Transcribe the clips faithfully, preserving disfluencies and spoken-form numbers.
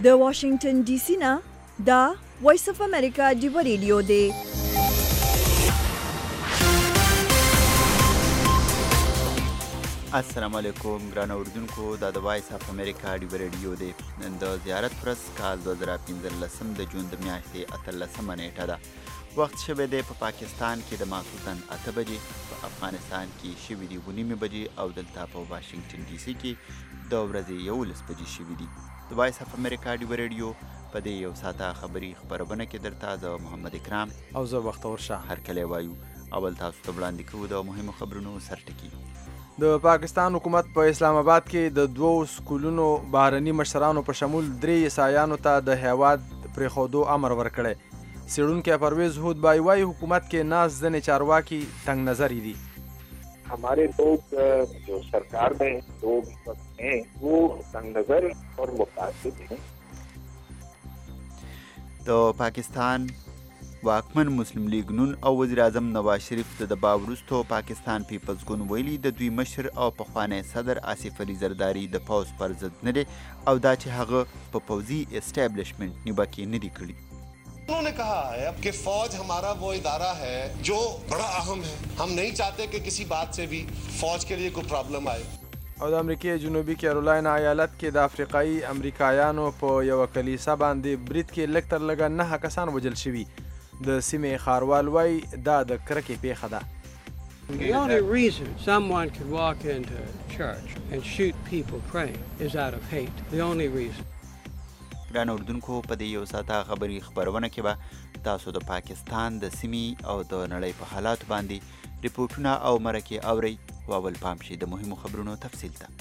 د واشنگټن ډي سي نه دا وایس اف امریکا ډیو ریډیو دی. السلام علیکم ګران اوریدونکو، دا د وایس اف امریکا ډیو ریډیو دی. نن د زیارت ورځ کال دوه زره پنځلسم د جون د میاشتې اتلسمه نیټه ده. وخت شوی دی په پاکستان کې د ماخوستن اته بجې، په افغانستان کې شوي دي اوه نیمې بجې او دلته په واشنګټن ډي سي کې د ورځې یولس بجې شوي دي. د وایس اف امریکا ډیو ریډیو په دې یو ساعته خبري خپرونه کې درته زه محمد اکرام او زه بختور شاه هرکلی وایو. اول تاسو ته وړاندې کوو د مهمو خبرونو سرټکي. د پاکستان حکومت په اسلام آباد کې د دوو سکولونو بهرني مشرانو په شمول درې عیسایانو ته د هیواد پرېښودو امر ورکړی. څېړونکی پرویز هودبای وایي حکومت کې ناست ځینې چارواکي تنگ نظري دي. हमारे लोग जो सरकार में लोग हैं वो तंग नजर और मुतासिब हैं. د پاکستان واکمن مسلم لیگ نون او وزیر اعظم نواز شریف د دبا وروستو پاکستان پیپلز ګوند ویلي د دوی مشر او پخوانی صدر آصف علي زرداري د پوز پر ضد نه دی او دا چې هغه په پوځي اسټابلیشمنټ نیوکې نه دي کړي. उन्होंने कहा है कि फौज हमारा वो इदारा है जो बड़ा अहम है. हम नहीं चाहते कि किसी बात से भी फौज के लिए कोई प्रॉब्लम आए. او د امریکای جنوبي کیرولاین ایالت کې د افریقایي امریکایانو په یوه کلیسا باندې برید کې لږ تر لږه نهه کسان وژل شوي. د سیمې ښاروال وایي دا د کرکې پیښه ده. The only reason someone could walk into church and shoot people praying is out of hate. The only reason. ګران اردوونکو، په دې یو ساعته خبري خپرونه کې به تاسو د پاکستان د سیمې او د نړۍ په حالاتو باندې ریپورټونه او مرکې اورئ. واول پام شي د مهمو خبرونو تفصیل ته.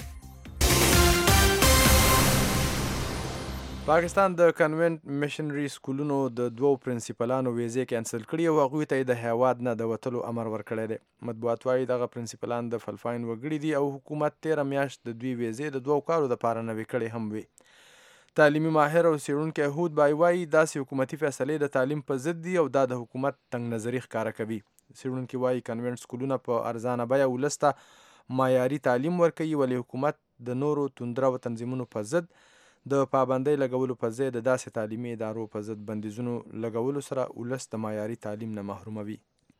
پاکستان د کنوینټ میشنري سکولونو د دوو پرنسپلانو ویزې کینسل کړي او هغوی ته یې د هیواد نه د وتلو امر ورکړی دی. مطبوعات وایي دغه پرنسپلان د فلپاین وګړي دي او حکومت تېره میاشت د دوی ویزې د دوو کالو دپاره نوې کړې هم وي. تعلیمي ماهر او څېړونکی هودبای وایي داسې حکومتي فیصلې د تعلیم په ضد دي او دا د حکومت تنګ نظري ښکاره کوي. څېړونکي وایي کنوینټ سکولونه په ارزانه بیه ولس ته معیاري تعلیم ورکوي، ولې حکومت د نورو توندرو تنظیمونو په ضد د پابندۍ لګولو په ځای د داسې تعلیمي ادارو په ضد بندیزونو لګولو سره ولس د معیاري تعلیم نه محروموي.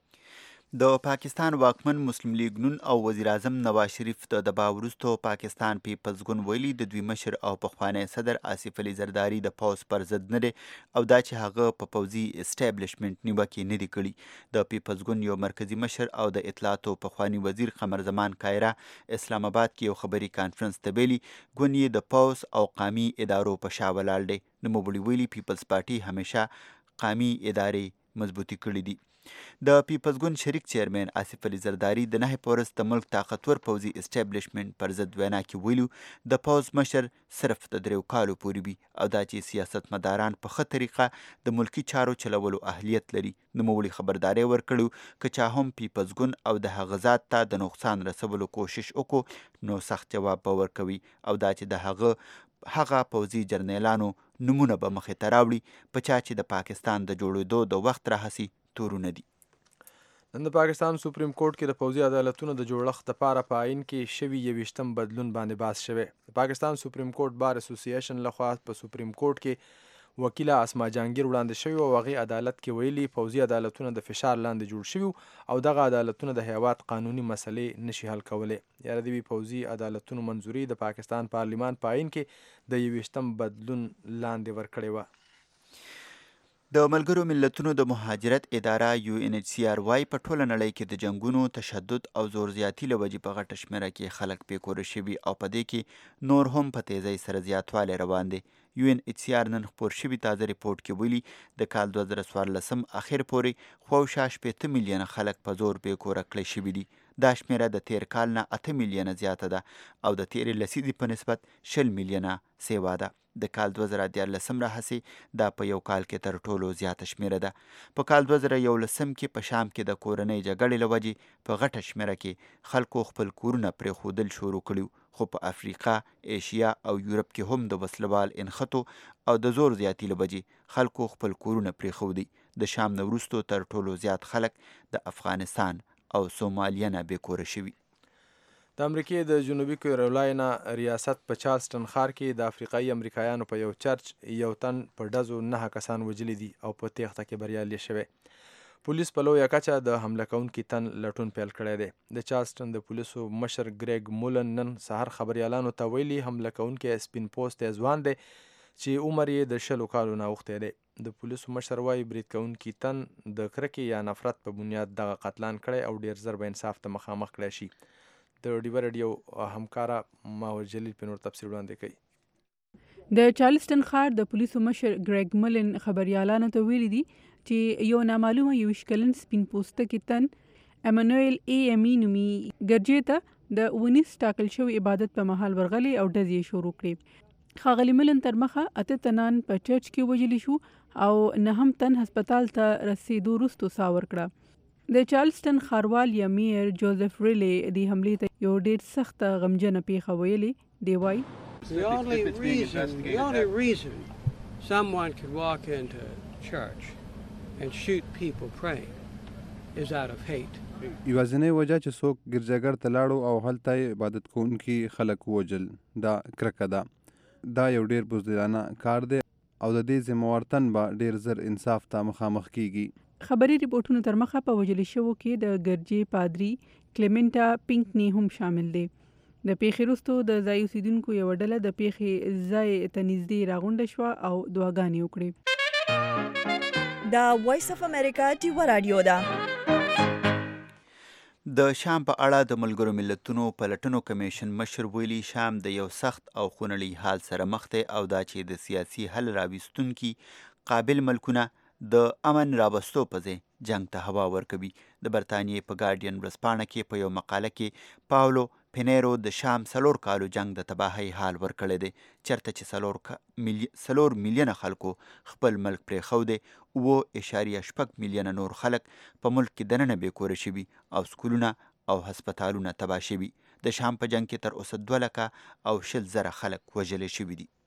د پاکستان واکمن مسلم لیگ نون او وزیر اعظم نواز شریف د دبا وروستو پاکستان پیپلز ګوند ویلي د دوی مشر او پخوانی صدر آصف علي زرداري د پوز پر ضد نه دی او دا چې هغه په پوځي اسټابلیشمنټ نیوکې نه دي کړي. د پیپلز ګوند یو مرکزي مشر او د اطلاعاتو پخوانی وزیر قمر زمان کایرا اسلام آباد کې یو خبري کانفرنس ته ویلي ګوند یې د پوز او قامي ادارو په شا ولاړ دی. نوموړي ویلي پیپلز پارټي همیشه قامي ادارې مضبوطې کړي دي. د پیپلز ګوند شریک چیرمن آصف علي زرداري د نهه پورس د ملک طاقتور پوځي اسټابلیشمنټ پر ضد وینا کې ویلو د پوځ مشر صرف د دریو کالو پورې وي او دا چې سیاستمداران په ښه طریقه د ملکي چارو چلولو اهلیت لري. نوموړي خبرداری ورکړو که چا هم پیپلز ګوند او د هغه ذات ته د نقصان رسولو کوشش وکړو نو سخت جواب به ورکوي او دا چې د هغه هغه پوځي جرنیلانو نمونه به مخې ته راوړي په چا چې د پاکستان د جوړېدو د وخت راهسي تورونه دي. نن د پاکستان سپریم کورټ کې د پوځي عدالتونو د جوړښت دپاره په آئین کې شوي یویشتم بدلون باندې بحث شوی. د پاکستان سپریم کورټ بار اسوسییشن لخوا په سپریم کورټ کې وکیله اسما جهانګیر وړاندې شوي او هغې عدالت کې ویلي پوځي عدالتونه د فشار لاندې جوړ شوي او دغه عدالتونه د هیواد قانوني مسلې نشي حل کولی. یاره د پوځي عدالتونو منظوري د پاکستان پارلیمان په آئین کې د یویشتم بدلون لاندې ورکړې وه. د ملګرو ملتونو د مهاجرت اداره یو ان ایچ سی آر وايي په ټوله نړۍ کې د جنګونو، تشدد او زور زیاتي له وجې په غټه شمېره کې خلک بېکوره شوي او په دې کې نور هم په تیزۍ سره زیاتوالی روان دی. یو ان ایچ سی آر نن خپور شوي تازه ریپورټ کې ویلي د کال دوه زره څوارلسم اخر پورې خواوشا شپېته میلیونه خلک په زور بېکوره کړی شوي دي. دا شمېره د تیر کال نه اته میلیونه زیاته ده او د تیرې لسیزې په نسبت شل میلیونه سیوا ده. د کال دوه زره دیارلسم راهسې دا په یو کال کې تر ټولو زیاته شمېره ده. په کال دوه زره یولسم کې په شام کې د کورنۍ جګړې له وجې په غټه شمېره کې خلکو خپل کورونه پرېښودل شروع کړي، خو په افریقا، ایشیا او یورپ کې هم د وسلوال انخطو او د زور زیاتي له وجې خلکو خپل کورونه پرېښودي. د شام نه وروستو تر ټولو زیات خلک د افغانستان او سومالیه نه بېکوره شوي. د امریکې د جنوبي کیرولاینه ریاست په چارلسټن ښار کې د افریقایي امریکایانو په یو چرچ یو تن په ډزو نهه کسان وژلي دي او په تیښته کې بریالي شوی. پولیس په لویه کچه د حمله کوونکي تن لټون پیل کړی دی. د چارلسټن د پولیسو مشر ګریګ مولن نن سهار خبریالانو ته ویلي حمله کوونکی سپین پوستی ځوان دی چې عمر یې د شلو کالو نه اوښتی دی. د پولیسو مشر وایي برید کوونکي تن د کرکې یا نفرت په بنیاد دغه قتلان کړی او ډیر زر به انصاف ته مخامخ کړی شي. د ډیوه رادیو همکاره ماور جلیل په نور تفصیل وړاندې کوي. د چارلسټن ښار د پولیسو مشر ګریګ مولن خبریالانو ته ویلي دي چې یو نامعلومه یویشت کلن سپین پوستکی تن امانویل ای امی نومي ګرجې ته د ونیس ټاکل شوی عبادت په مهال ورغلی او ډزې یې شروع کړې. ښاغلي ملن تر مخه اته تنان په چرچ کې وژلي شو او نهم تن هسپتال ته رسېدو وروستو ساه ورکړه. د چارلسټن ښاروال یا میر جوزف ریلی د حملې ته یو ډېر سخته غمجنه پیښه ویلي دی. وایي The only reason, the only reason someone could walk into church and shoot people praying is out of hate. یوازینۍ وجه چې څوک ګرجاګر ته لاړو او هلته یې عبادت کوونکي خلک ووژل دا کرکه ده. دا یو ډېر بزدلانه کار دی او د دې ذمهوار تن به ډېر زر انصاف ته مخامخ کیږي. خبري ریپورټونو تر مخه په وژل شوو کې د ګرجې پادري کلیمنټا پینکني هم شامل دی. د پیښې وروستو د ځای اوسیدونکو یوه ډله د پیښې ځای ته نږدې راغونډه شوه او دعاګانې وکړې. دا وایس اف امریکا ډیوه رادیو ده. د شام په اړه د ملګرو ملتونو پلټنو کمیشن مشر ویلي شام د یو سخت او خونړي حال سره مخ دی او دا چې د سیاسي حل راوستونکي قابل ملکونه د امن راوستو په ځای جنگ ته هوا ورکوي. د برطانیې په ګارډین ورځپاڼه کې په یو مقاله کې پاولو پینیرو د شام څلور کالو جنگ د تباهۍ حال ورکړی دی چېرته چې څلور ملی... څلور میلیونه خلکو خپل ملک پرېښودی، اووه اعشاریه شپږ میلیونه نور خلک په ملک کې دننه بېکوره شوي او سکولونه او هسپتالونه تباه شوي. د شام په جنگ کې تر اوسه دوه لکه او شل زره خلک وژلی شوي دي.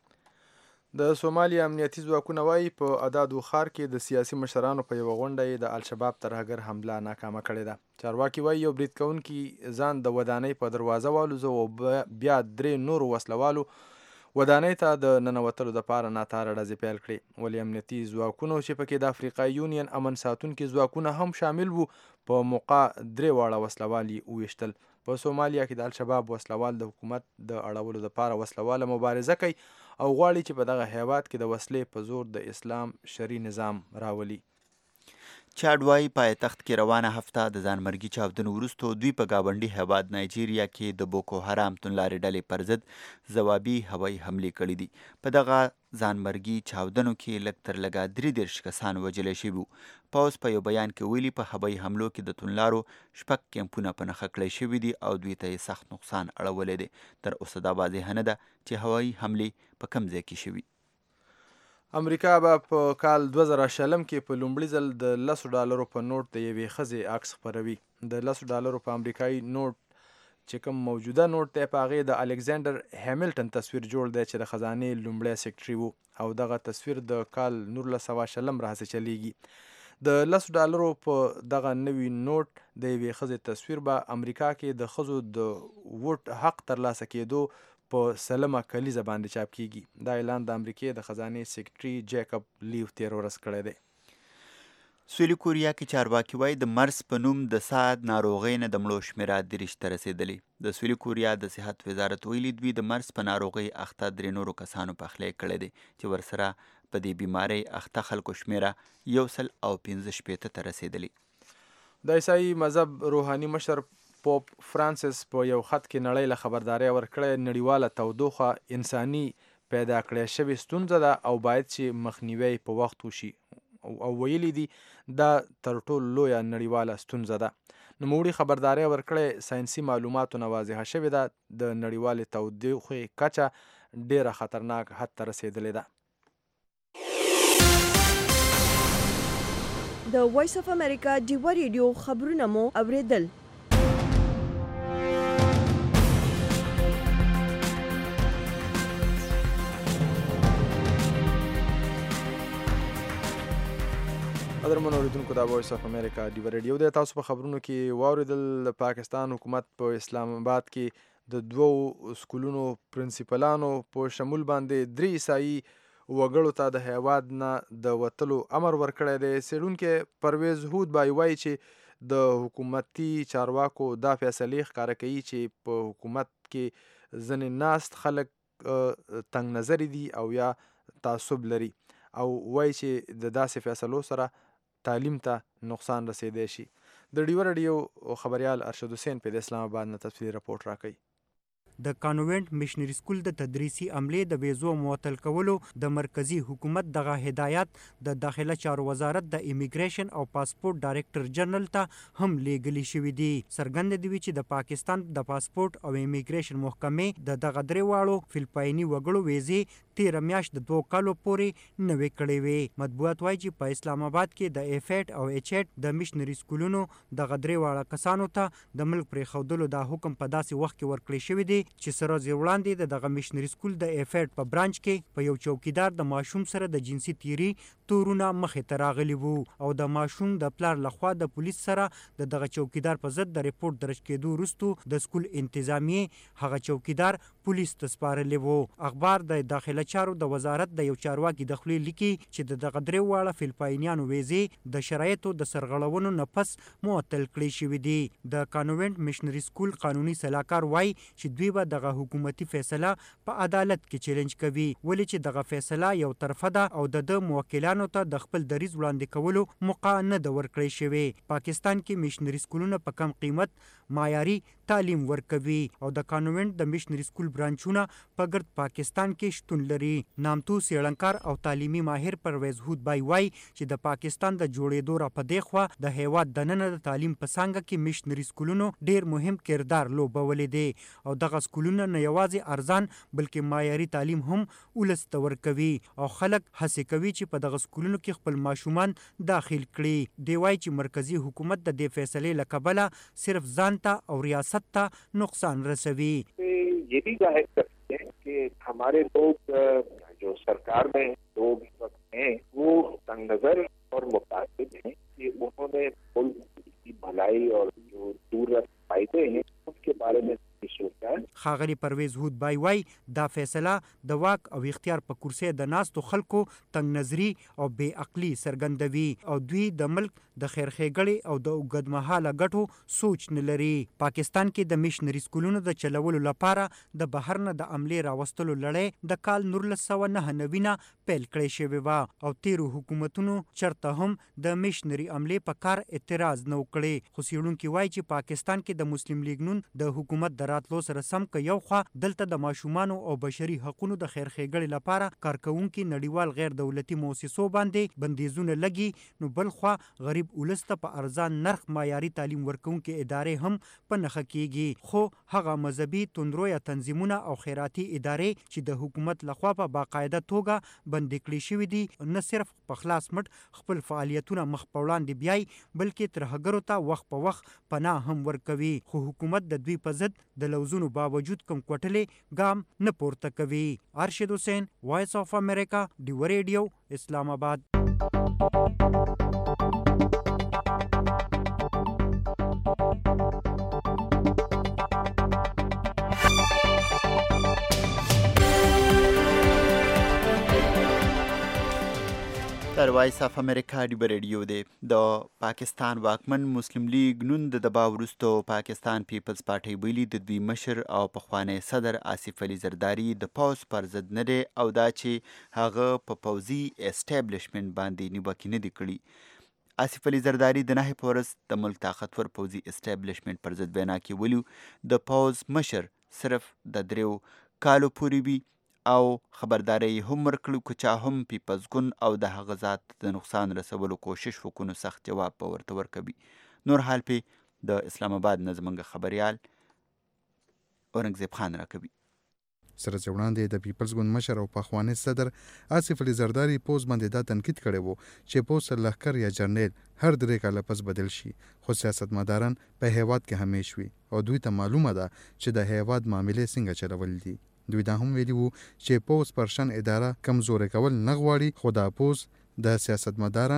د سومالیا امنیتي ځواکونه وایي په ادادو ښار کې د سیاسي مشرانو په یوه غونډه یې د الشباب ترهګر حمله ناکامه کړې ده. چارواکي وایي یو برید کوونکي ځان د ودانۍ په دروازه والوزه او بیا درې نورو وسلوالو ودانۍ ته د ننوتلو دپاره ناتاره ډزې پیل کړې. ولې امنیتي ځواکونو چې پکې د افریقایي یونین امن ساتونکي ځواکونه هم شامل وو په موقع درې واړه وسلوال یې وویشتل. په سومالیا کې د الشباب وسلوال د حکومت د اړولو دپاره وسلواله مبارزه کوي او غواړي چې په دغه هیواد کې د وسلې په زور د اسلام شرعي نظام راولي. چاډ وایي پایتخت کې روانه هفته د ځانمرګي چاودنو وروستو دوی په ګاونډي هیواد نایجیریا کې د بوکو حرام توندلارې ډلې پر ضد ځوابي هوایي حملې کړي دي. په دغه ځانمرګي چاودنو کې لږ تر لږه درې دېرش کسان وژلی شوي وو. پوځ په یو بیان کې ویلي په هوایي حملو کې د توندلارو شپږ کیمپونه په نښه کړی شوي دي او دوی ته یې سخت نقصان اړولی دی. تر اوسه دا واضحه نه ده چې هوایي حملې په کوم ځای کې شوي. امریکا به په کال دوه زره شلم کې په لومړي ځل د لسو ډالرو په نوټ د یوې ښځې عکس خپروي. د لسو ډالرو په امریکایي نوټ چې کوم موجوده نوټ دی په هغې د الکساندر هیملټن تصویر جوړ دی چې د خزانې لومړی سیکټري و او دغه تصویر د کال نولس سوه شلم راهیسې چلیږي. د لسو ډالرو په دغه نوي نوټ د یوې ښځې تصویر به امریکا کې د ښځو د ووټ حق ترلاسه کېدو په سلمه کلیزه باندې چاپ کیږي. دا اعلان د امریکې د خزانې سیکټري جیکب لیو تیر ورځ کړی دی. سویلي کوریا کې چارواکي وایي د مرس په نوم د ساد ناروغۍ نه د مړو شمېره دېرش ته رسېدلې. د سویلي کوریا د صحت وزارت ویلي دوی د مرس په ناروغۍ اخته درې نورو کسانو پخلی کړی دی چې ورسره په دې بیمارۍ اخته خلکو شمېره یو سل او پنځه شپېته ته رسېدلې. د عیسائی مذهب روحاني مشر پوپ فرانسیس په یو خط کې نړۍ له خبرداری ورکړی نړیواله تودوخه انساني پیدا کړې شوې ستونزه ده او باید چې مخنیوی په وخت وشي او ویلي دي دا تر ټولو لویه نړیواله ستونزه ده. نوموړي خبرداری ورکړی ساینسي معلوماتو نه واضحه شوې ده د نړیوالې تودوخې کچه ډیره خطرناک حد ته رسېدلې ده. د وایس اف امریکا ډیوه ریډیو خبرونه مو اوریدل. قدرمنو اوریدونکو دا وایس اف امریکا ډیو ریډیو دی. تاسو په خبرونو کې واوریدل د پاکستان حکومت په اسلام آباد کې د دوو سکولونو پرنسپلانو په شمول باندې درې عیسائی وګړو ته د هیواد نه د وتلو امر ورکړی دی. څېړونکی پرویز هود بای وایي چې د حکومتي چارواکو دا فیصلې ښکاره کوي چې په حکومت کې ځینې ناست خلک تنګ نظري دي او یا تعصب لري، او وایي چې د داسې فیصلو سره تعلیم ته نقصان رسیدی شي. د ډیو رادیو خبریال ارشد حسین په اسلام آباد نه تفصیلي رپورټ راکوي. د کانوینټ مشنری سکول د تدریسي عملې د ویزو معطل کولو د مرکزی حکومت دغه هدایت د داخله چارو وزارت د امیګریشن او پاسپورت ډایرکټر جنرال ته هم لیږلي شوي دي. څرګنده دي چې د پاکستان د پاسپورت او امیګریشن محکمې د دغه درې واړو فلپایني وګړو ویزې تیره میاشت د دوه کالو پورې نوې کړې وې. مطبوعات وایي چې په اسلام آباد کې د ایفیټ او ایچیټ د مشنری سکولونو دغه درې واړه کسانو ته د ملک پرېښودلو دا حکم په داسې وخت کې ورکړی شوی دی چې سره ورځې وړاندې د دغه مشنری سکول د ایفیټ په برانچ کې په یو چوکیدار د ماشوم سره د جنسي تیری تورونه مخې ته راغلي وو، او د ماشوم د پلار لخوا د پولیس سره د دغه چوکیدار په ضد د ریپورت درج کېدو وروسته د سکول انتظامیې هغه چوکیدار پولیس ته سپارلی وو. اخبار د داخله چارو د وزارت د یو چارواکي د خولې لیکي چې د دغه درې واړه فلپاینیانو ویزې د شرایطو د سرغړونو نه پس معطل کړې شوي دي. د کانوینټ مشنری سکول قانوني سلاکار وایي چې دوی به دغه حکومتي فیصله په عدالت کې چیلنج کوي، ولې چې دغه فیصله یو طرفه ده او د د موکلانو ته د خپل دریځ وړاندې کولو موقع نه ده ورکړی شوې. پاکستان کې مشنری سکولونه په کم قیمت معیاري تعلیم ورکوي او د کانوینټ د مشنری سکول برانچونه په ګرد پاکستان کې شتون لري. نامتو څېړنکار او تعلیمي ماهر پرویز هود بای وایي چې د پاکستان د جوړېدو را په دې خوا د هیواد دننه د تعلیم په څانګه کې مشنری سکولونو ډیر مهم کردار لوبولی دی، او دغه سکولونه نه یوازې ارزان بلکې معیاري تعلیم هم ولس ته ورکوي، او خلک هڅې کوي چې په دغه سکولونو کې خپل ماشومان داخل کړي. دی وایي چې مرکزی حکومت د دې فیصلې له کبله صرف ځان ته او ریاست ته نقصان رسوي. ये भी जाहिर करते हैं कि हमारे लोग जो सरकार में लोग इस वक्त हैं वो तंग नजर और मुतासिब हैं कि उन्होंने मुल्क की भलाई और जो दूर फायदे हैं उसके बारे में ښاغلي پرویز هود بای وای دا فیصله د واک او اختیار په کرسۍ د ناستو خلکو تنګ نظري او بې عقلي څرګندوي، او دوی د ملک د خیر ښېګړې او د اوږدمهاله ګټو سوچ نه لري. پاکستان کې د مشنری سکولونو د چلولو لپاره د بهر نه د عملې راوستلو لړۍ د کال نولس سوه نهه نوي نه پیل کړې شوې وه، او تیرو حکومتونو چرته هم د مشنری عملې په کار اعتراض نه وکړې. خو څېړونکي وایي چې پاکستان کې د مسلم لیګ نون د حکومت د راتلو سره سم که یو خوا دلته د ماشومانو او بشري حقونو د خیر ښېګړې لپاره کارکوونکي نړیوال غیر دولتي موسسو باندې بندیزونه لګي، نو بل خوا غریب ولس ته په ارزان نرخ معیاري تعلیم ورکوونکي ادارې هم په نښه کیږي. خو هغه مذهبي توندرویه تنظیمونه او خیراتي ادارې چې د حکومت لخوا په باقاعده توګه بندي کړي شوي دي، نه صرف په خلاص مټ خپل فعالیتونه مخ په وړاندې بیایي بلکې ترهګرو ته وخت په وخت پناه هم ورکوي. خو حکومت د دوی په ضد د لوزونو باوجود کوم کوټلې ګام نه پورته کوي. ارشد حسین، وایس آف امریکا، ډیو ریډیو، اسلام آباد. در وایس اف امریکا ډیو ریډیو دی. د پاکستان واکمن مسلم لیگ نون د دبا وروسته پاکستان پیپلز پارټي ویلي د دوی مشر او پخوانی صدر آصف علي زرداري د پوز پر ضد نه دی، او دا چې هغه په پوځي اسټابلیشمنټ باندې نیوکې نه دي کړي. آصف علي زرداري د نهې په ورځ د ملک طاقتور پوځي اسټابلیشمنټ پر ضد وینا کې ویلي د پوز مشر صرف د دریو کالو پورې وي، او خبرداری هم ورکړو که چا هم پیپلز ګوند او د هغه ذات د نقصان رسولو کوشش وکړو سخت جواب به ورته ورکوي. نور حال پې د اسلام آباد نه زموږ خبریال اورنګزیب خان راکوي. سره چې وړاندې د پیپلز ګوند مشر او پخوانی صدر آصف علي زرداري پوز باندې دا تنقید کړی وو چې پوز سرلښکر یا جرنیل هر درې کاله پس بدل شي، خو سیاستمداران په هیواد کې همیش وي او دوی ته معلومه ده چې د هیواد معاملې څنګه چلول دي. دوی دا هم ویلي وو چې پوز پرشن اداره کمزورې کول نه غواړي، خو دا پوز د سیاستمدارانو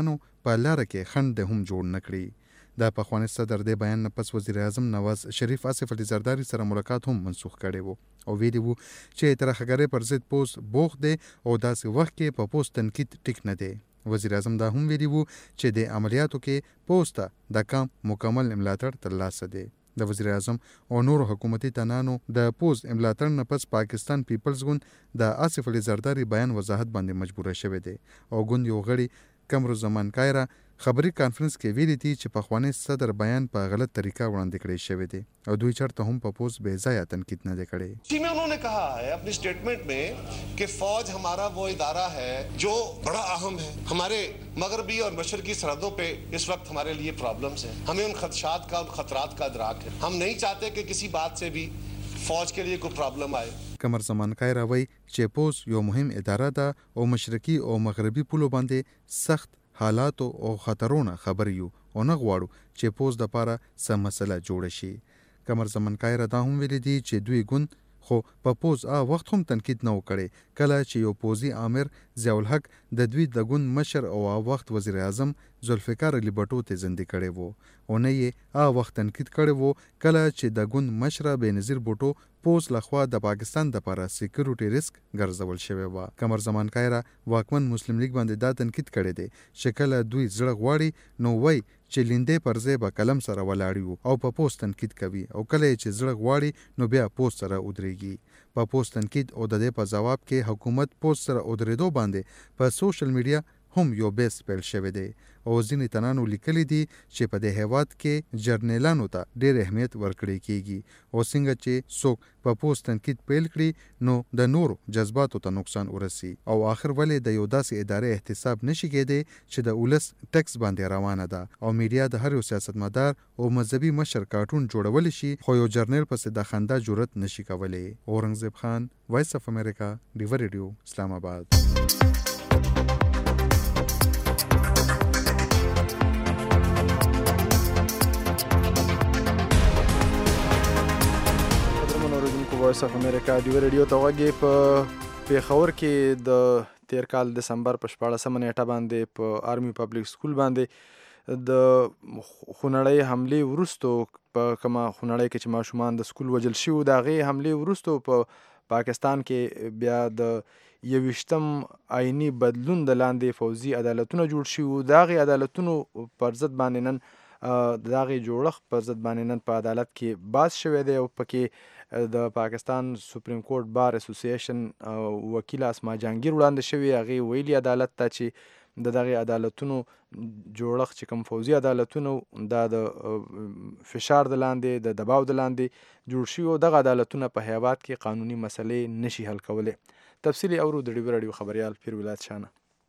په لاره کې خنډ هم جوړ نه کړي. د پخوانی صدر د بیان نه پس وزیر اعظم نواز شریف آصف علي زرداري سره ملاقات هم منسوخ کړی وو او ویلي وو چې ترهګرۍ پر ضد پوس بوخت دی او داسې وخت کې په پوس تنقید ټیک نه دی. وزیر اعظم دا هم ویلي وو چې د عملیاتو کې پوس ته د کام مکمل ملاتړ ترلاسه دی. د وزیر اعظم او نورو حکومتي تنانو د پوز ملاتړ نه پس پاکستان پیپلز ګوند د آصف علي زرداري بیان وضاحت باندې مجبوره شوی دی او ګوند یو غړي قمرالزمان کایرا خبري کانفرنس کې ویلي دي چې پخوانی صدر بیان په غلط طریقه وړاندې کړی شوی دی او دوی چرته هم په پوز بے ځایه تنقید نه دی کړی. इसी में उन्होंने कहा है अपनी स्टेटमेंट में कि फौज हमारा वो इदारा है जो बड़ा अहम है. हमारे मगरबी और मशरकी सरहदों पे इस वक्त हमारे लिए प्रॉब्लम्स हैं. हमें उन खदशात का उन खतरात का इदराक है. हम नहीं चाहते कि किसी बात से भी फौज के लिए कोई प्रॉब्लम आए. قمرزمان کایرا وایي چې پوز یو مهم اداره ده او مشرقي او مغربي پولو باندې سخت حالاتو او خطرونه خبر یو او نه غواړو چې پوز د پاره سم مسله جوړ شي. قمرزمان کایرا دا هم ویلي دي چې دوی ګوند خو په پوز آ وخت هم تنقید نه وکړي کله چې یو پوزي آمر ضیاء الحق د دوی د ګوند مشر او آ وخت وزیر اعظم ذوالفقار علي بټو ته زندي کړي وو او نه یې آ وخت تنقید کړي وو کله چې د ګوند مشر بېنظیر بټو پوز لخوا د پاکستان د لپاره سکیورټي ریسک ګرځول شوی و. قمرزمان کایرا واکمن مسلم لیگ باندې دا تنقید کړي دي چې کله دوی زړه غواړي نو وای چې لیندې پر ځای به قلم سره ولاړ او په پوز تنقید کوي او کله چې زړه غواړي نو بیا پوز سره ودرېږي. په پوز تنقید او د دې په جواب کې حکومت پوز سره ودرېدو باندې په سوشل میډیا هم یو بیس پیل شوی دی او ځینې تنانو لیکلي دي چې په دې هیواد کې جرنیلانو ته ډېر اهمیت ورکړی کیږي او څنګه چې څوک په پوز تنقید پیل کړي نو د نورو جذباتو ته نقصان ورسي او آخر ولې د یو داسې ادارې احتساب نشي کېدی چې د ولس ټکس باندې روانه ده او میډیا د هر یو سیاستمدار او مذهبي مشر کارټون جوړول شي خو یو جرنیل پسې د خندا جرأت نشي کولی. اورنګزیب خان، وایس اف امریکا، ډیور ریډیو، اسلام آباد. وایس اف امریکا ډیور ریډیو ته غوږی. په پیښور کې د تیر کال دسمبر په شپاړسمه نیټه باندې په آرمي پبلک سکول باندې د خونړۍ حملې وروستو په کومه خونړۍ کې چې ماشومان د سکول وجل شوي د هغې حملې وروستو په پاکستان کې بیا د یویشتم آیني بدلون د لاندې فوزي عدالتونه جوړ شوي. د هغې عدالتونو پر ضد باندې نن د هغې جوړښت پر ضد باندې نن په عدالت کې باز شوی دی او پکې د پاکستان سپریم کورټ بار اسوسییشن وکیل اسما جهانګیر وړاندې شوي. هغې ویلي عدالت ته چې د دغې عدالتونو جوړښت چې کوم فوزي عدالتونو دا د فشار د لاندې د دباو د لاندې جوړ شوي او دغه عدالتونه په هیواد کې قانوني مسلې نشي حل کولی. تفصیلي اورو د ډیور راډیو خبریال پیر ولایت شانه.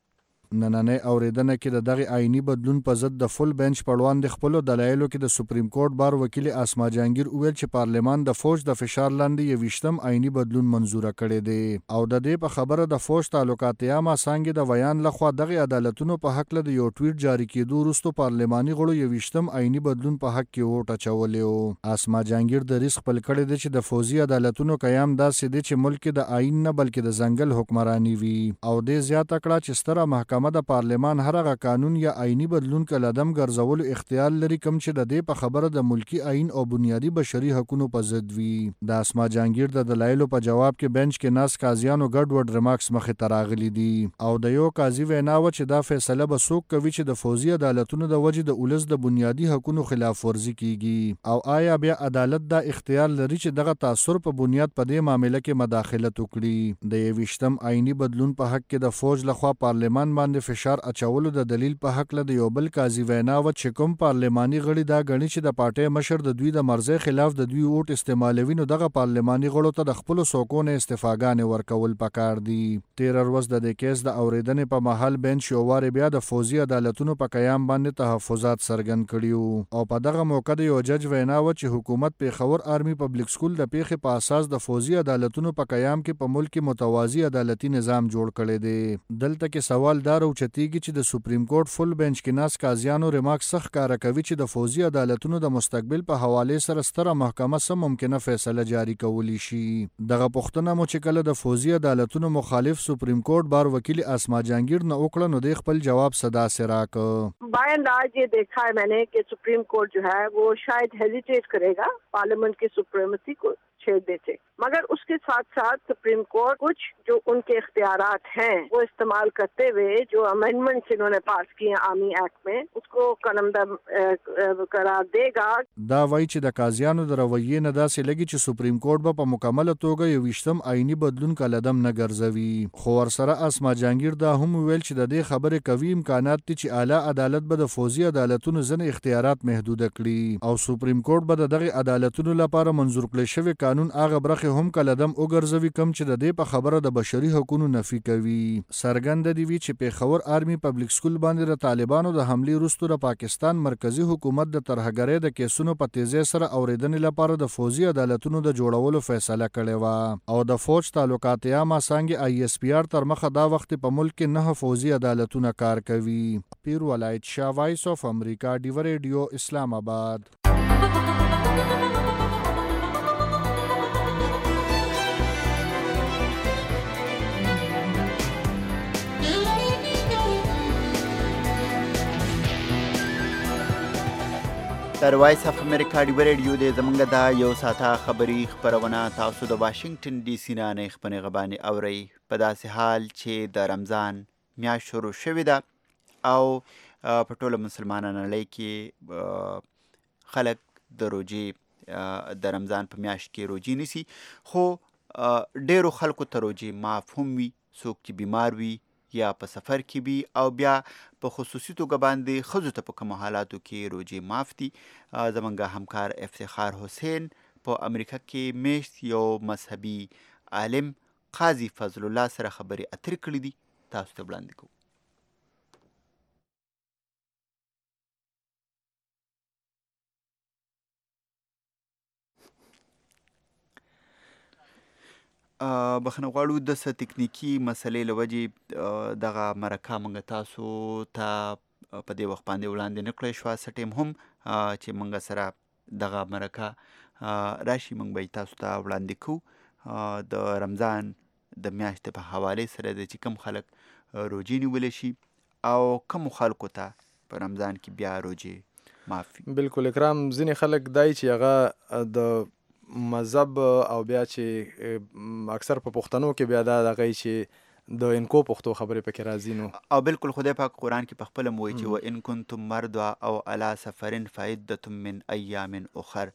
نننۍ اورېدنه کې د دغې آیني بدلون په ضد د فل بینچ په وړاندې خپلو دلایلو کې د سپریم کورټ بار وکیل اسما جهانګیر وویل چې پارلمان د فوج د فشار لاندې یویشتم آیني بدلون منظوره کړی دی او د دې په خبره د فوج تعلقات عامه څانګې د ویان لخوا دغې عدالتونو په هکله د یو ټویټ جاري کېدو وروستو پارلماني غړو یویشتم آیني بدلون په حق کې ووټ اچولی و. اسما جهانګیر دریځ خپل کړی دی چې د فوزي عدالتونو قیام داسې دی چې ملک د آئین نه بلکې د ځنګل حکمراني وي او دې زیاته کړه چې ستره محکمه د پارلمان هر هغه قانون یا آئینی بدلون کله دم ګرځولو اختیار لري کوم چې د دې په خبره د ملکی آئین او بنیادی بشري حقوقو په ضد وي. د اسما جهانګیر د دلایلو په جواب کې بنچ کې ناس قاضیانو ګډ وډ ریمارکس مخې ته راغلي دي او د یو قاضي وینا و چې دا فیصله به څوک کوي چې د فوزي عدالتونو د وجې د ولس د بنیادی حقوقو خلاف ورزي کیږي او آیا بیا عدالت دا اختیار لري چې دغه تاثر په بنیاد په دې معاملې کې مداخلت وکړي. د یویشتم آئینی بدلون په حق کې د فوج لخوا پارلمان باندې فشار اچولو د دلیل په حق له د یو بل قاضي وینا و چې کوم پارلماني غړي دا غني چې د پارټۍ مشر د دوی د مرزي خلاف د دوی ووټ استعمالوي نو دغه پارلماني غړو ته د خپل سوکونه استفاګانې ورکول پکار دي. تیر ورځ د دې کیس د اوریدنې په محل بنچ یو وار بیا د فوزي عدالتونو په قیام باندې تحفظات څرګند کړي او په دغه موقع د یو جج وینا و چې حکومت پیښور آرمي پبلک سکول د پیښې په اساس د فوزي عدالتونو په قیام کې په ملک کې متوازی عدالتي نظام جوړ کړي دي. دلته کې سوال دا دا راوچتېږي چې د سپریم کورټ فل بینچ کې ناست قاضیانو ریمارک سخت ښکاره کوي چې د فوزي عدالتونو د مستقبل په حوالې سره ستره محکمه څه ممکنه فیصله جاري کولی شي. دغه پوښتنه مو چې کله د فوزي عدالتونو مخالف سپریم کورټ بار وکیل اسما جهانگیر نه وکړه نو د خپل جواب صدا سے راکړ. बाय एंड लार्ज ये देखा है मैंने कि सुप्रीम कोर्ट जो है वो शायद हेजिटेट करेगा पार्लियामेंट की सुप्रीमेसी को छेड़ने से, मगर उसके साथ साथ सुप्रीम कोर्ट कुछ जो उनके इख्तियारात हैं वो इस्तेमाल करते हुए जो अमेंडमेंट्स इन्होंने पास किए आर्मी एक्ट में उसको कलमदम करार देगा. دا وایي چې د قاضیانو د رویې نه داسې لګي چې سپریم کورټ به په مکمله توګه یو ویشتم آئینی بدلون کلدم نه ګرځوي. خو ورسره اسما جهانگیر دا هم ویل چې د دې خبرې قوي امکانات دي چې اعلی عدالت به د فوزي عدالتونو ځینې اختیارات محدود کړي او سپریم کورټ به د دغه عدالتونو لپاره منظور کړی شوی قانون هغه برخه هم کلدم وګرځوي کم چې د دې په خبره د بشري حقوقو نفي کوي. سرګند دی وی چې پیښور آرمي پبلک سکول باندې د طالبانو د حملې وروسته د پاکستان مرکزی حکومت د ترهګرۍ د کیسونو په تیزی سره اوریدنې لپاره د فوزي عدالتونو د جوړولو فیصله کړې و او د فوج تعلقات عامه څنګه آی اس پی آر تر مخه دا وخت په ملک کې نه فوزي عدالتونه کار کوي. پیر ولایت شاه وایس اف امریکا ډیو ریډیو اسلام آباد. در وایس اف امریکا ډیو ریډیو د زمونږ دا یو ساعته خبري خبرونه تاسو د واشنگټن ډي سي نه نه خبرونه غباني اوري په داسې حال چې د رمضان میاشت شروع شوې ده او په ټوله مسلمانانو لای کې خلک د روزې د رمضان په میاشت کې روزي نیسي خو ډیرو خلکو ته روزې مفهوم وي څوک چې بیمار وي یا په سفر کې وي او بیا په خصوصي توګه باندې ښځو ته په کومو حالاتو کې روزې معاف دي. زمونږ همکار افتخار حسین په امریکا کې میشت یو مذهبي عالم قاضي فضل الله سره خبرې اترې کړې دي تاسو ته وړاندې کوو. بخنه غواړو د څه تکنیکی مسلې له وجې دغه مرکه موږ تاسو ته په دې وخت باندې وړاندې نه کړی شوه. څه ټیم هم چې موږ سره دغه مرکه راشي موږ به یې تاسو ته وړاندې کوو د رمضان د میاشتې په حوالې سره د چې کوم خلک روزې نیولی شي او کومو خلکو ته په رمضان کې بیا روزې معاف وي. بالکل اکرام ځینې خلک دای چې هغه د مذهب او بیا چې اکثر په پښتنو کې بیا دا دغه چې د انکو پښتو خبرې پکې راځي نو او بالکل خدای پاک قرآن کې په خپله م وایي چې و ان کنتم مرضى او علی سفر فعدة من ایام اخر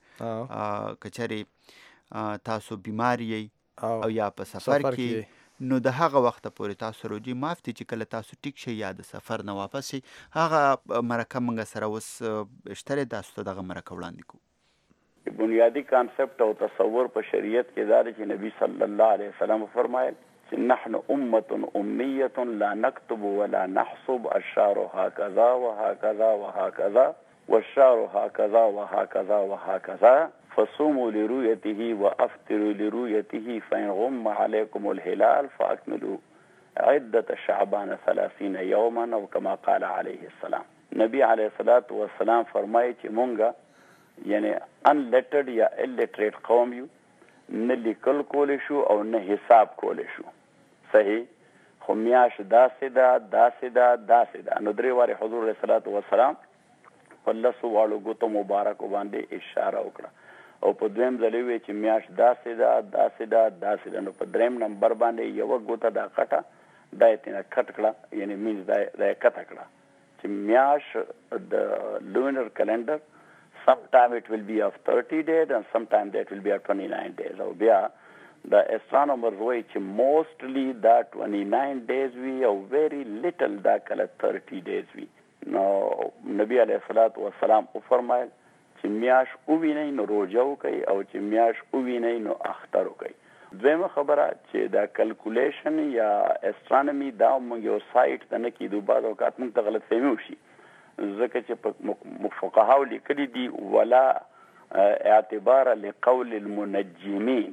که چېرې تاسو بیمار یئ او یا په سفر کې نو د هغه وخته پورې تاسو روزې معاف دي چې کله تاسو ټیک شئ یا د سفر نه واپس شئ. هغه مرکه موږ سره اوس شته دی تاسو ته دغه مرکه وړاندې کوو. بنیادی کانسپٹ او تصور په شریعت کې دا دی چې نبی صلی الله علیه وسلم فرمایل چې نحن امه امیه لا نكتب ولا نحسب الشهر هكذا وهكذا وهكذا والشهر هكذا وهكذا وهكذا فصوموا لرؤيته وافطروا لرؤيته فإن غم عليكم الهلال فاكملوا عدة شعبان ثلاثين يوما او كما قال عليه السلام. نبی علیه الصلاة والسلام فرمایي چې مونږه یعنی انلیټرډ یا اللیټریټ قوم یو نه لیکل کولی شو او نه حساب کولی شو صحیح خو میاشت داسې ده داسې ده داسې ده نو درې وارې حضور علیه الصلاة والسلام په لسو واړو ګوتو مبارکو باندې اشاره وکړه او په دویم ځل یې چې میاشت داسې ده داسې ده داسې ده نو په دریم نمبر باندې یوه ګوته دا کټه دا یې ترېنه کټ کړه یعنی مینز دا یې کته کړه چې میاشت د لونر کلنډر sometime it will be of thirty days and sometime that will be of twenty-nine days. او بیا the astronomers وایي چې mostly دا twenty-nine days وي او very little دا کله thirty days وي. نو نبی علیه الصلاة والسلام وفرمایل چې میاش ووینئ نو روژه وکئ او چې میاش ووینئ نو اختر وکئ. دویمه خبره چې دا کلکولیشن یا اسټرانومي دا موږ یو سایټ ته نه کیدو بعض اوقات موږ ته غلط فهمي وشي ځکه چې په فقهاو لیکلي دي ولا اعتبار لقول المنجمین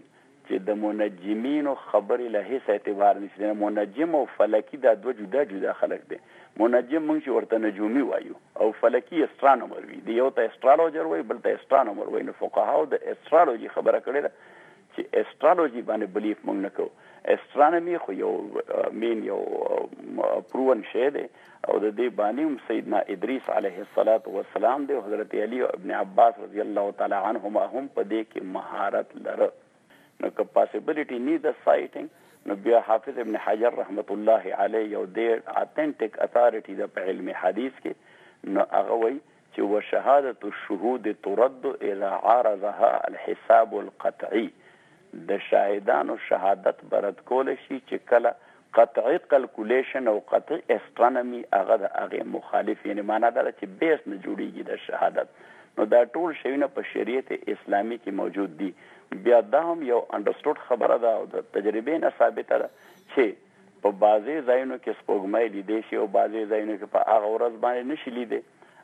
چې د منجمینو خبرې له هیڅ اعتبار نشته. منجم او فلکی دا دوه جدا جدا خلک دي. منجم موږ چې ورته نجومي وایو او فلکی استرانومر وي. دی یو ته استرالوجر وایي بل ته استرانومر وایي. نو فقهاو د استرالوجي خبره کړې ده چې استرالوجي باندې بلیف موږ نه کوو. استرانومي خو یو مین یو پروون شی دی او د دې باندې هم سیدنا ادریس علیه الصلاۃ والسلام دی. حضرت علی او ابن عباس رضی الله تعالی عنهما هم په دې کې مهارت لره. نو که پاسبلیټي نی د سایټینګ نو بیا حافظ ابن حجر رحمت الله علیه یو ډېر اتھنټیک اتھارټي د په علم حدیث کې نو هغه وایي چې وشهادة الشهود ترد اذا عارضها الحساب القطعي. د شاهدانو شهادت برد کول شي چې کله قطعي کلکولیشن او قطعي استرانومي هغه د هغه مخالف، یعنی معنا دا چې بیس نه جوړیږي د شهادت. نو دا ټول شیونه په شریعت اسلامی کې موجود دي. بیا دا هم یو انډرسټوډ خبره ده او د تجربې نه ثابته ده چې په بعضې ځایونو کې سپوږمۍ لیدی شي او بعضې ځایونو کې په هغه ورځ باندې نشي لیدی.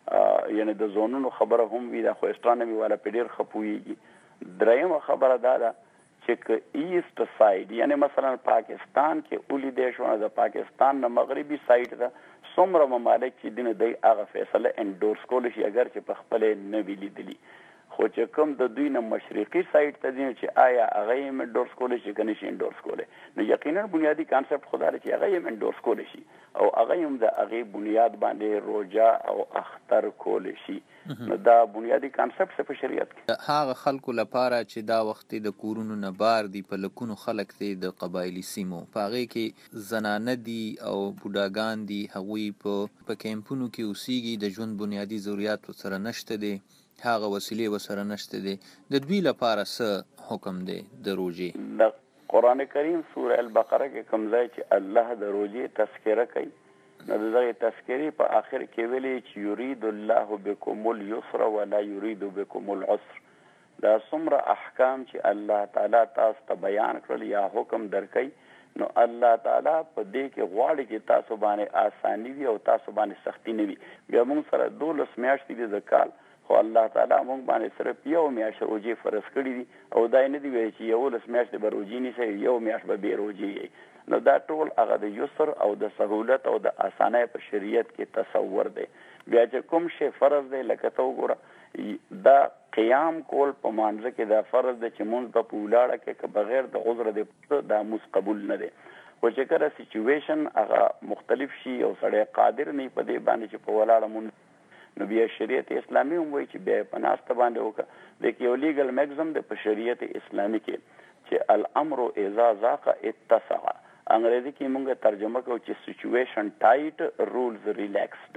یعنی د زونونو خبره هم وي، دا خو استرانومي والا په ډېر ښه پوهېږي. درېیمه خبره دا ده چې که ایست ساید یعنی مثلا پاکستان کې ولیدی شو نو د پاکستان نه مغربي ساید ته څومره ممالک چې دي نو دی هغه فیصله انډورس کولی شي اگر چې په خپلې نه وي لیدلي. خو چې کوم د دوی نه مشرقي سایډ ته ځي چې آیا هغه یې هم انډورس کولی شي که نه شي انډورس کولی. نو یقینا بنیادي کانسپټ خو دا دی چې هغه یې هم انډورس کولی شي او هغه یې هم د هغې بنیاد باندې روژه او اختر کولی شي. نو دا بنیادي کانسپټ څه په شریعت کې هغه خلکو لپاره چې دا وخت د کورونو نه بار دي، په لکونو خلک دي د قبایلي سیمو، په هغې کې زنانه دي او بوډاګان دي، هغوی په کیمپونو کې اوسیږي، د ژوند بنیادي ضرورت ورسره نشته دی، هغه وسیلې ورسره نشته دی. د دوی لپاره څه حکم دی د روژې؟ د قرآن کریم سوره البقره کې کوم ځای چې الله د روژې تذکره کوي نو د دغې تذکرې په آخر کې ویلي چې یرید الله بکم اليسر ولا یرید بکم العسر. دا څومره احکام چې الله تعالی تاسو ته بیان کړل یا حکم درکوي نو الله تعالی په دې کې غواړي چې تاسو باندې آسانی وي او تاسو باندې سختی نه وي. بیا موږ سره دولس میاشتې دي د کال، خو الله تعالی موږ باندې صرف یو میاشت روژې فرض کړي دي او دا یې نه دي ویلي چې یولس میاشتې به روژې نیسئ، یو میاشت به بې روژې یئ. نو دا ټول هغه د یسر او د سهولت او د اسانۍ په شریعت کې تصور دی. بیا چې کوم شی فرض دی لکه ته وګوره دا قیام کول په مانځه کې دا فرض دی چې مونځ به په ولاړه کې که بغیر د عذر دی دا مونځ قبول نه دی. خو چې کله سیچویشن هغه مختلف شي او سړی قادر نه په دې باندې چې په ولاړه مونځ نو بیا شریعت اسلامي هم وایي چې بیا یې په ناسته باندې وکړه. د کې یو لیګل میکزم دی په شریعت اسلامي کې چې الامر اذا ضاق اتسع. انګریزي کې مونږ ترجمه کوو چې سیچویشن ټایټ رولز ریلیکسډ.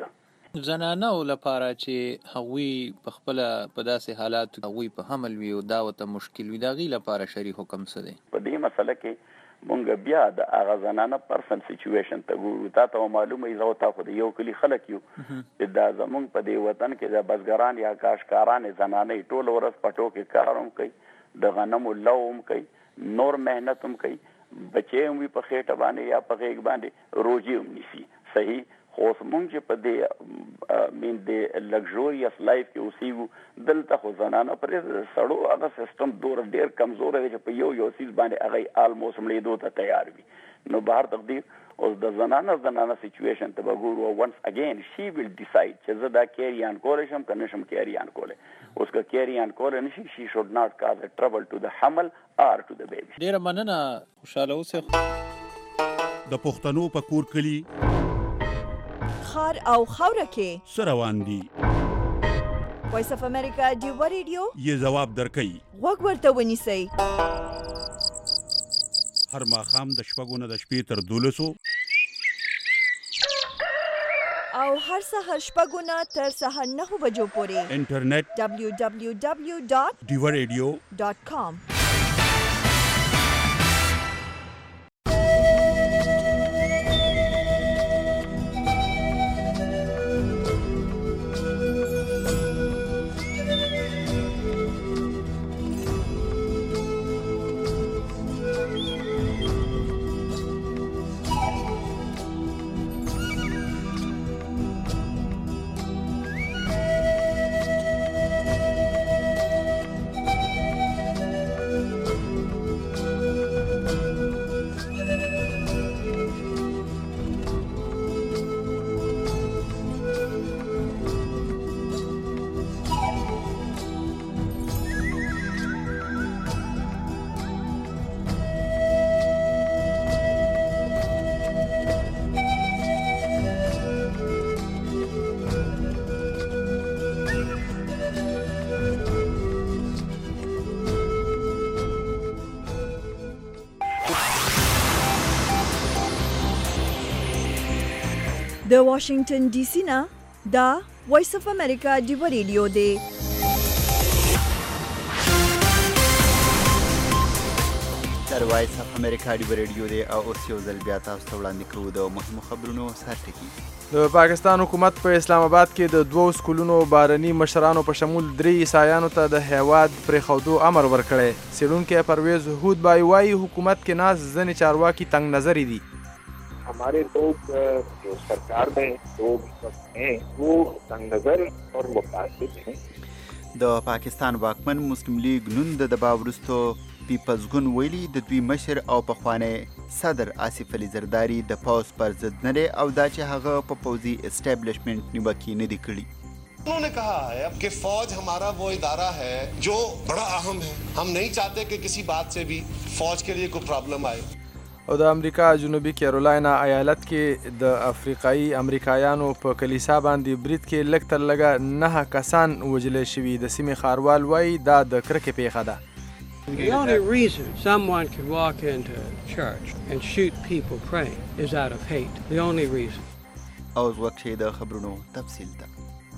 زنانو لپاره چې هغوی په خپله په داسې حالاتو هغوی په حمل وي او دا ورته مشکل وي، د هغې لپاره شرعي حکم څه دی؟ په دې مسله کې مونږ بیا د هغه زنانه پرسنل سیچویشن ته ګورو. تا ته معلومه وي زه او تا خو د یو کلي خلک یو چې دا زمونږ په دې وطن کې د بزګران یا کاشکارانې زنانې ټوله ورځ پټو کې کار هم کوي، د غنمو لو هم کوي، نور محنت هم کوي، بچې هم وي په خېټه باندې یا په غېږ باندې روژې هم نیسي. صحیح. خو اوس مونږ چې په دې مین د لګژوریس لایف کې اوسېږو دلته خو زنانه پرې سړو هغه سیسټم دوره ډېر کمزوری دی چې په یو یو څیز باندې هغه آلموسټ مړېدو ته تیار وي. نو بهر تقدیر اوس د زنانه زنانه سیچویشن ته به ګورو. ونس اگین شي ویل ډیساید چې زه دا کیری آن کولی شم که نه شم کیری آن کولی. اوس که کیری آن کولی نه شي شي شوډ ناټ کاز ا ټربل ټو د حمل آر ټو د بیبي. ډېره مننه، خوشحاله اوسئ. د پښتنو په کور کلي خار او خاوره کې څه روان دي؟ وایس اف امریکا ډیوه ریډیو یې ځواب درکوي. غوږ ورته ونیسئ. هر ماښام د شپږو نه د شپې تر دولسو او هر سهار شپږو نه تر سهار نهو بجو پورې انټرنیټ ډبلیو ډبلیو ډبلیو ډاټ ډیوه ریډیو ډاټ کام. د واشنگټن ډي سي نه دا وایس اف امریکا ډیو ریډیو دی. د وایس اف امریکا ډیو ریډیو دی او اوس یو ځل بیا تاسو ته وړاندې کوو د مهمو خبرونو سرټکي. د پاکستان حکومت په اسلام آباد کې د دوو سکولونو بارني مشرانو په شمول درې عیسایانو ته د هیواد پرېښودو امر ورکړی. څېړونکی پرویز هود بای وایي حکومت کې ناست ځینې چارواکي تنګ نظري دي. हमारे लोग जो सरकार में लोग हैं वो तंग नजर और मुतासिब हैं. د پاکستان واکمن مسلم لیگ نون د دباو وروستو پیپلز ګوند ویلي د دوی مشر او پخوانی صدر آصف علي زرداري د پوځ پر ضد نه دی او دا چې هغه په پوځي اسټابلیشمنټ نیوکې نه دي کړي. उन्होंने कहा है कि फौज हमारा वो इदारा है जो बड़ा अहम है. हम नहीं चाहते कि किसी बात से भी फौज के लिए कोई प्रॉब्लम आए. او د امریکا جنوبي کیرولاینا ایالت کې د افریقایي امریکایانو په کلیسا باندې برید کې لږ تر لږه نهه کسان وژل شوي. د سیمې ښاروال وایي دا د کرکې پیښه ده. The only reason someone could walk into church and shoot people praying is out of hate. The only reason. او وخت شي د خبرونو تفصیل ده.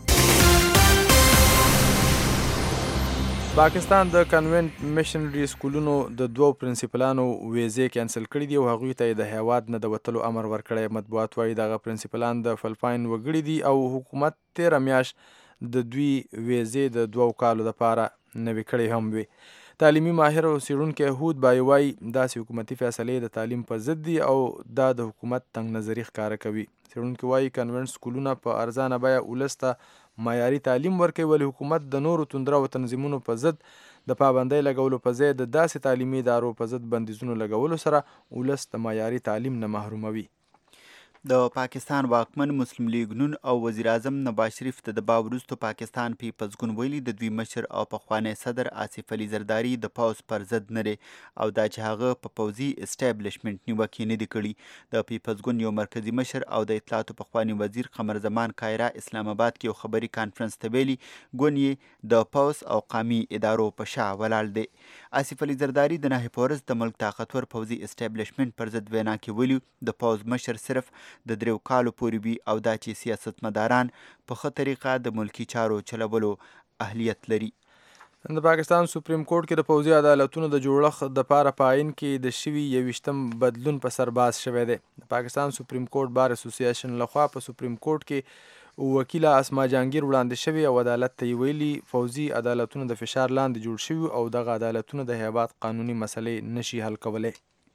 پاکستان د کانوینټ میشنري سکولونو د دوو پرنسپلانو ویزې کینسل کړي دي او هغوی ته د هیواد نه د وتلو امر ورکړی. مطبوعات وایي دغه پرنسپلان د فلپاین وګړي دي او حکومت تېره میاشت د دوی ویزې د دوو کالو دپاره نوې کړې هم وي. تعلیمي ماهر او څېړونکی هود بای وایي داسې حکومتي فیصلې د تعلیم په ضد دي او دا د حکومت تنګ نظري ښکاره کوي. څېړونکی وایي کانوینټ سکولونه په ارزانه بیه ولس ته معیاري تعلیم ورکوي ولې حکومت د نورو توندره و تنظیمونو په ضد د پابندۍ لګولو په ځای د داسې تعلیمي ادارو په ضد بندیزونو لګولو سره ولس د معیاري تعلیم نه محروموي. د پاکستان واکمن مسلم لیگ نون او وزیر اعظم نواز شریف د دباو وروستو پاکستان پیپلز ګوند ویلي د دوی مشر او پخوانی صدر آصف علي زرداري د پوځ پر ضد نه دی او دا چې هغه په پوځي اسټابلیشمنټ نیوکې نه دي کړي. د پیپلز ګوند یو مرکزي مشر او د اطلاعاتو پخوانی وزیر قمر زمان کایرا اسلام آباد کې یو خبري کانفرنس ته ویلي ګوند یې د پوځ او قومي ادارو په شا ولاړ دی. آصف علي زرداري د نهه پورس د ملک طاقتور پوځي اسټابلیشمنټ پر ضد وینا کې ویلي د پوځ مشر صرف د دریو کالو پورې وي او دا چې سیاستمداران په ښه طریقه د ملکی چارو چلولو اهلیت لري. د پاکستان سپریم کورټ کې د پوځي عدالتونو د جوړښت دپاره په آئین کې د شوي یویشتم بدلون په سر باز شوی دی. د پاکستان سپریم کورټ بار اسوسییشن لخوا په سپریم کورټ کې وکیله اسما جهانګیر وړاندې شوي او عدالت ته یې ویلي پوځي عدالتونه د فشار لاندې جوړ شوي او دغه عدالتونه د هیواد قانوني مسلې نشي حل کولی.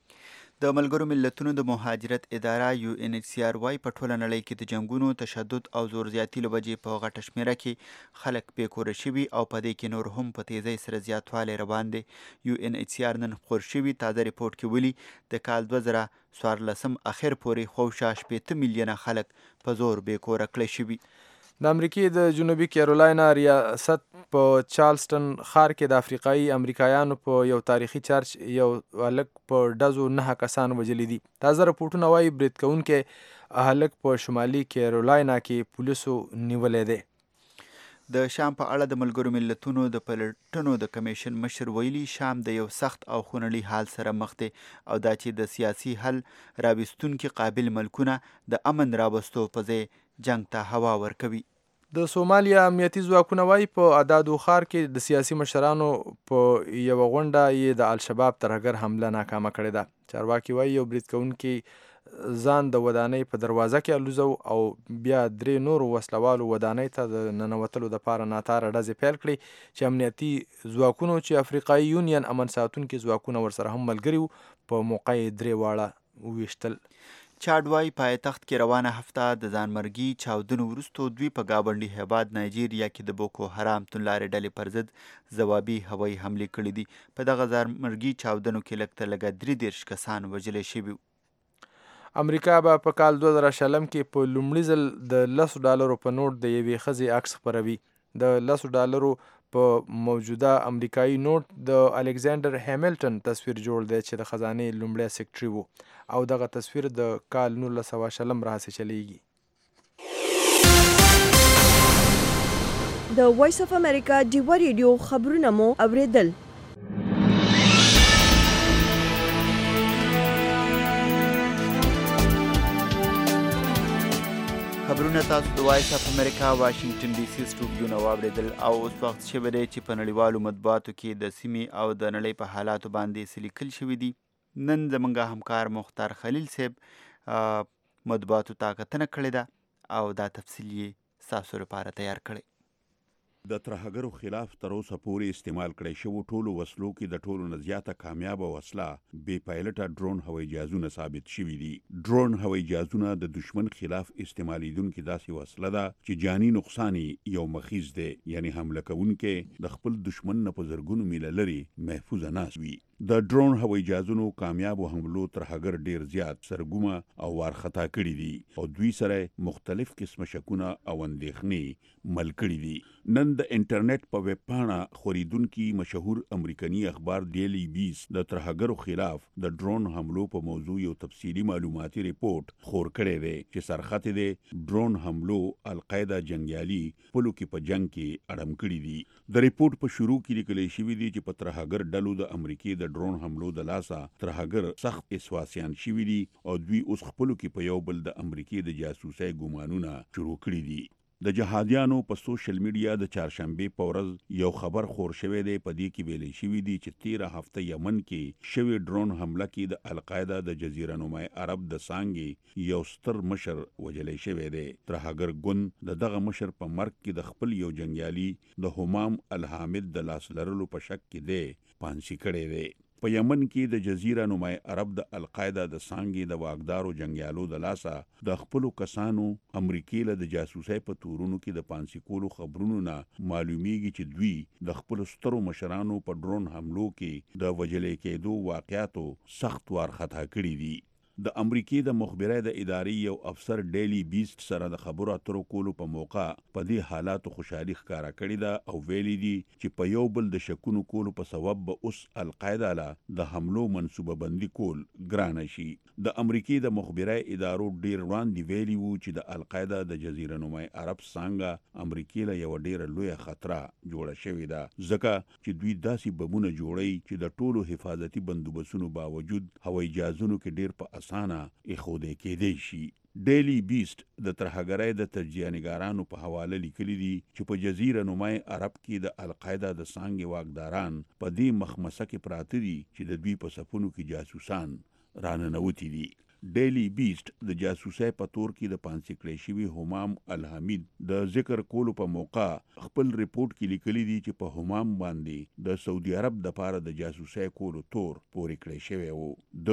د ملګرو ملتونو د مهاجرت اداره یو ان ایچ سی آر وايي په ټوله نړۍ کې د جنګونو تشدد او زور زیاتي له وجې په غټه شمېره کې خلک بېکوره شوي او په دې کې نور هم په تیزۍ سره زیاتوالی روان دی. یو ان ایچ سی آر نن خپور شوي تازه ریپورټ کې ویلي د کال دوه زره څوارلسم اخر پورې خوشا شپېته میلیونه خلک په زور بېکوره کړی شوي. د امریکې د جنوبي کیرولاینا ریاست په چارلسټن ښار کې د افریقایي امریکایانو په یو تاریخي چرچ یو هلک په ډزو نهه کسان وژلي دي. تازه رپورټونه وایي برید کوونکی هلک په شمالي کیرولاینا کې پولیسو نیولی دی. د شام په اړه د ملګرو ملتونو د پلټنو د کمیشن مشر ویلي شام د یو سخت او خونړي حال سره مخ دی او دا چې د سیاسي حل راوستونکي قابل ملکونه د امن راوستو په ځای جنگ ته هوا ورکوي. د سومالیا امنیتي ځواکونه وایي په ادادو ښار کې د سیاسي مشرانو په یوه غونډه یې د الشباب ترهګر حمله ناکامه کړې ده. چارواکي وایي یو برید کوونکي ځان د ودانۍ په دروازه کې الوزو او بیا درې نورو وسلوالو ودانۍ ته د ننوتلو دپاره ناتاره ډزې پیل کړې چې امنیتي ځواکونو چې افریقایي یونین امن ساتونکي ځواکونه ورسره هم ملګري وو په موقع یې درې واړه وویشتل. چاډ وایي پایتخت کې روانه هفته د ځانمرګي چاودنو وروستو دوی په ګاونډي هیواد نایجیریا کې د بوکو حرام توندلارې ډلې پر ضد ځوابي هوایي حملې کړي دي. په دغه ځانمرګي چاودنو کې لږ تر لږه درې دېرش کسان وژلی شوي. امریکا به په کال دوه زره شلم کې په لومړي ځل د لسو ډالرو په نوټ د یوې ښځې عکس خپروي. د لسو ډالرو په موجوده امریکایي نوټ د الکساندر هیملټن تصویر جوړ دی چې د خزانې لومړی سیکټري و او دغه تصویر د کال نولس سوه شلم راهیسې چلیږي. د وایس اف امریکا ډیو ریډیو خبرونه مو اوریدل. خبرونه تاسو د وایس اف امریکا واشنگټن ډي سي سټوډیو نه واورېدل او اوس وخت شوی دی چې په نړیوالو مطبوعاتو کې د سیمې او د نړۍ په حالاتو باندې څه لیکل شوي دي. نن زموږ همکار مختار خلیل صاحب مطبوعاتو ته کتنه کړې ده او دا تفصیل یې ستاسو لپاره تیار کړی. د ترهګرو خلاف تر اوسه پورې استعمال کړی شوو ټولو وسلو کې د ټولو نه زیاته کامیابه وسله بې پایلټه ډرون هوایي جهازونه ثابت شوي دي. ډرون هوایي جهازونه د دشمن خلاف استعمالیدونکې داسې وسله ده چې جاني نقصان یو مخیز دی، یعنی حمله کوونکی د خپل دشمن نه په زرګونو میله لرې محفوظه ناست وي. د ډرون هوایي جهازونو کامیابو حملو ترهګر ډیر زیات سرګومه او وارخطا کړي دي او دوی سره مختلف قسمه شکونه او اندېښنې مل کړي دي. نن د انټرنیټ په ویب پاڼه خوریدونکي مشهور امریکایي اخبار ډیلی بیس د ترهګرو خلاف د ډرون حملو په موضوع یو تفصیلي معلوماتي ریپورت خور کړی دی چې سرخط دی ډرون حملو القاعده جنگیالي پلو کې په جنگ کې اړم کړي دي. د ریپورت په شروع کې لیکل شوي دي چې په ترهګر ډلو د امریکای د ډرون حملو د لاسه ترهګر سخت اسواسیان شوي دي او دوی اوس خپلو کې په یو بل د امریکای د جاسوسۍ ګمانونه شروع کړي دي. د جهادیانو په سوشل میډیا د چهارشنبې په ورځ یو خبر خور شوی دی. په دې کې ویلي شوي دي چې تیره هفته یمن کې شوی ډرون حمله کې د القاعده د جزیره نما عرب د څانګې یو ستر مشر وژلی شوی دی. ترهګر ګوند د دغه مشر په مرګ کې د خپل یو جنګیالي د همام الحامد د لاس لرلو په شک کې دی پانسی کړی دی. په یمن کې د جزیره نما عرب د القاعده د څانګې د واګدارو جنگیالو د لاسه د خپلو کسانو امریکای له د جاسوسۍ په تورونو کې د پانسی کولو خبرونو نه معلومیږي چې دوی د خپلو سترو مشرانو په ډرون حملو کې د وژلې کېدو واقعاتو سخت وارخطا کړي دي. د امریکای د مخبرۍ د ادارې یو افسر ډیلی بیست سره د خبرو اترو کولو په موقع په دې حالاتو خوشحالي ښکاره کړې ده او ویلي دي چې په یو بل د شکونو کولو په سبب به اوس القاعده له د حملو منصوبه بندي کول ګرانه شي. د امریکای د مخبرۍ ادارو ډیر وړاندې ویلي وو چې د القاعده د جزیره نما عرب څانګه امریکای له یو ډیره لویه خطره جوړه شوې ده، ځکه چې دوی داسې بمونه جوړوي چې د ټولو حفاظتي بندوبستونو باوجود هوایي جهازونو کې ډیر په اسانه ایښودل کېدی شي. ډیلی بیست د ترهګرۍ د تجزیه‌نګارانو په حواله لیکلي دي چې په جزیره نما عرب کې د القاعده د څانګې واکداران په دې مخمسه کې پراته دي چې د دوی په صفونو کې جاسوسان راننوتي دي. ډیلی بیست د جاسوسۍ په تور کې د پانسی کړی شوي همام الحمید د ذکر کولو په موقع خپل ریپورت کې لیکلي دي چې په همام باندې د سعودي عرب د پاره د جاسوسۍ کولو تور پورې کړی شوی وو.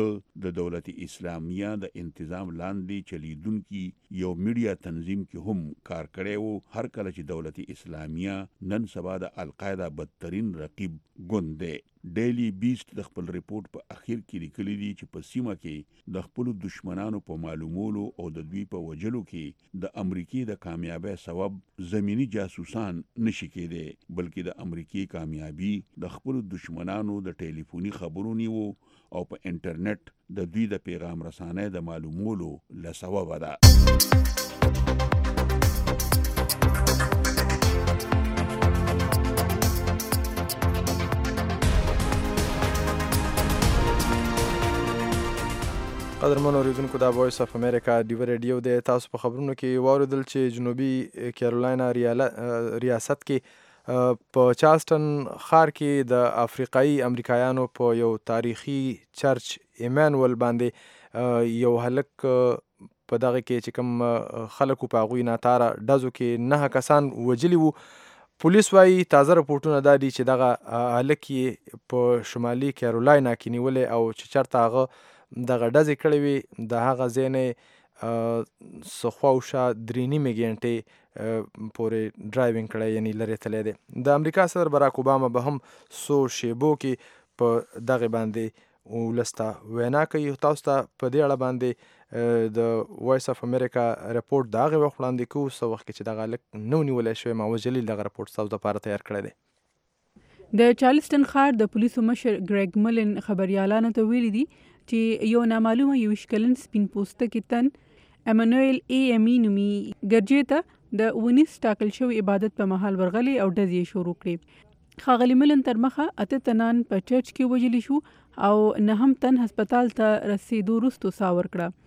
د د دولت اسلامیه د انتظام لاندې چلیدونکي یو میډیا تنظیم کې هم کار کړی وو. هر کله چې دولت اسلامیه نن سبا د القاعده بدترین رقیب ګوند دی. ډیلی بیست د خپل ریپورت په اخر کې لیکلي دي چې په سیمه کې د خپل دشمنانو په معلومولو او د دوی په وجلو کې د امریکای د کامیابی سبب زمینی جاسوسان نشي کېدی، بلکې د امریکای کامیابی د خپل دشمنانو د ټلیفوني خبرو نیو او په انټرنیټ د دوی د پیغام رسانۍ د معلومولو لسبب ده. قدرمن اوریدونکو دا وایس اف امریکا ډیو ریډیو دی. تاسو په خبرونو کې واوریدل چې جنوبي کیرولینا ریاست کې په چارلسټن ښار کې د افریقایي امریکایانو په یو تاریخي چرچ ایمانویل باندې یو هلک په دغه کې چې کوم خلکو په هغوی ناتاره ډزو کې نه کسان وجلي وو. پولیس وایي تازه رپورټونه دا دي چې دغه هلک یې په شمالي کیرولینا کې نیولی او چې چېرته هغه دغه ډزې کړې وي د هغه ځای نه څه خواوشا درې نیمې ګنټې پورې ډرایوینګ کړی، یعنی لرې تللی دی. د امریکا صدر براک اوباما به هم څو شیبو کې په دغې باندې ولس ته وینا کوي. تاسو ته په دې اړه باندې د وایس اف امریکا رپورټ د هغې وخت وړاندې کوو څه وخت کې چې دغه هلک نه و نیولی شوی. محمد جلیل دغه رپورټ ستاسو دپاره تیار کړی دی. د چارلسټن ښار د پولیسو مشر ګریګ ملن خبریالانو ته ویلي دي چې یو نامعلومه یویشت کلن سپین پوستکی تن امانویل ای امی نومي ګرجې ته د ونیس ټاکل شوی عبادت په مهال ورغلی او ډزې یې شروع کړې. ښاغلي ملن تر مخه اته تنان په چرچ کې وژلي شو او نهم تن هسپتال ته رسېدو وروستو ساه ورکړه.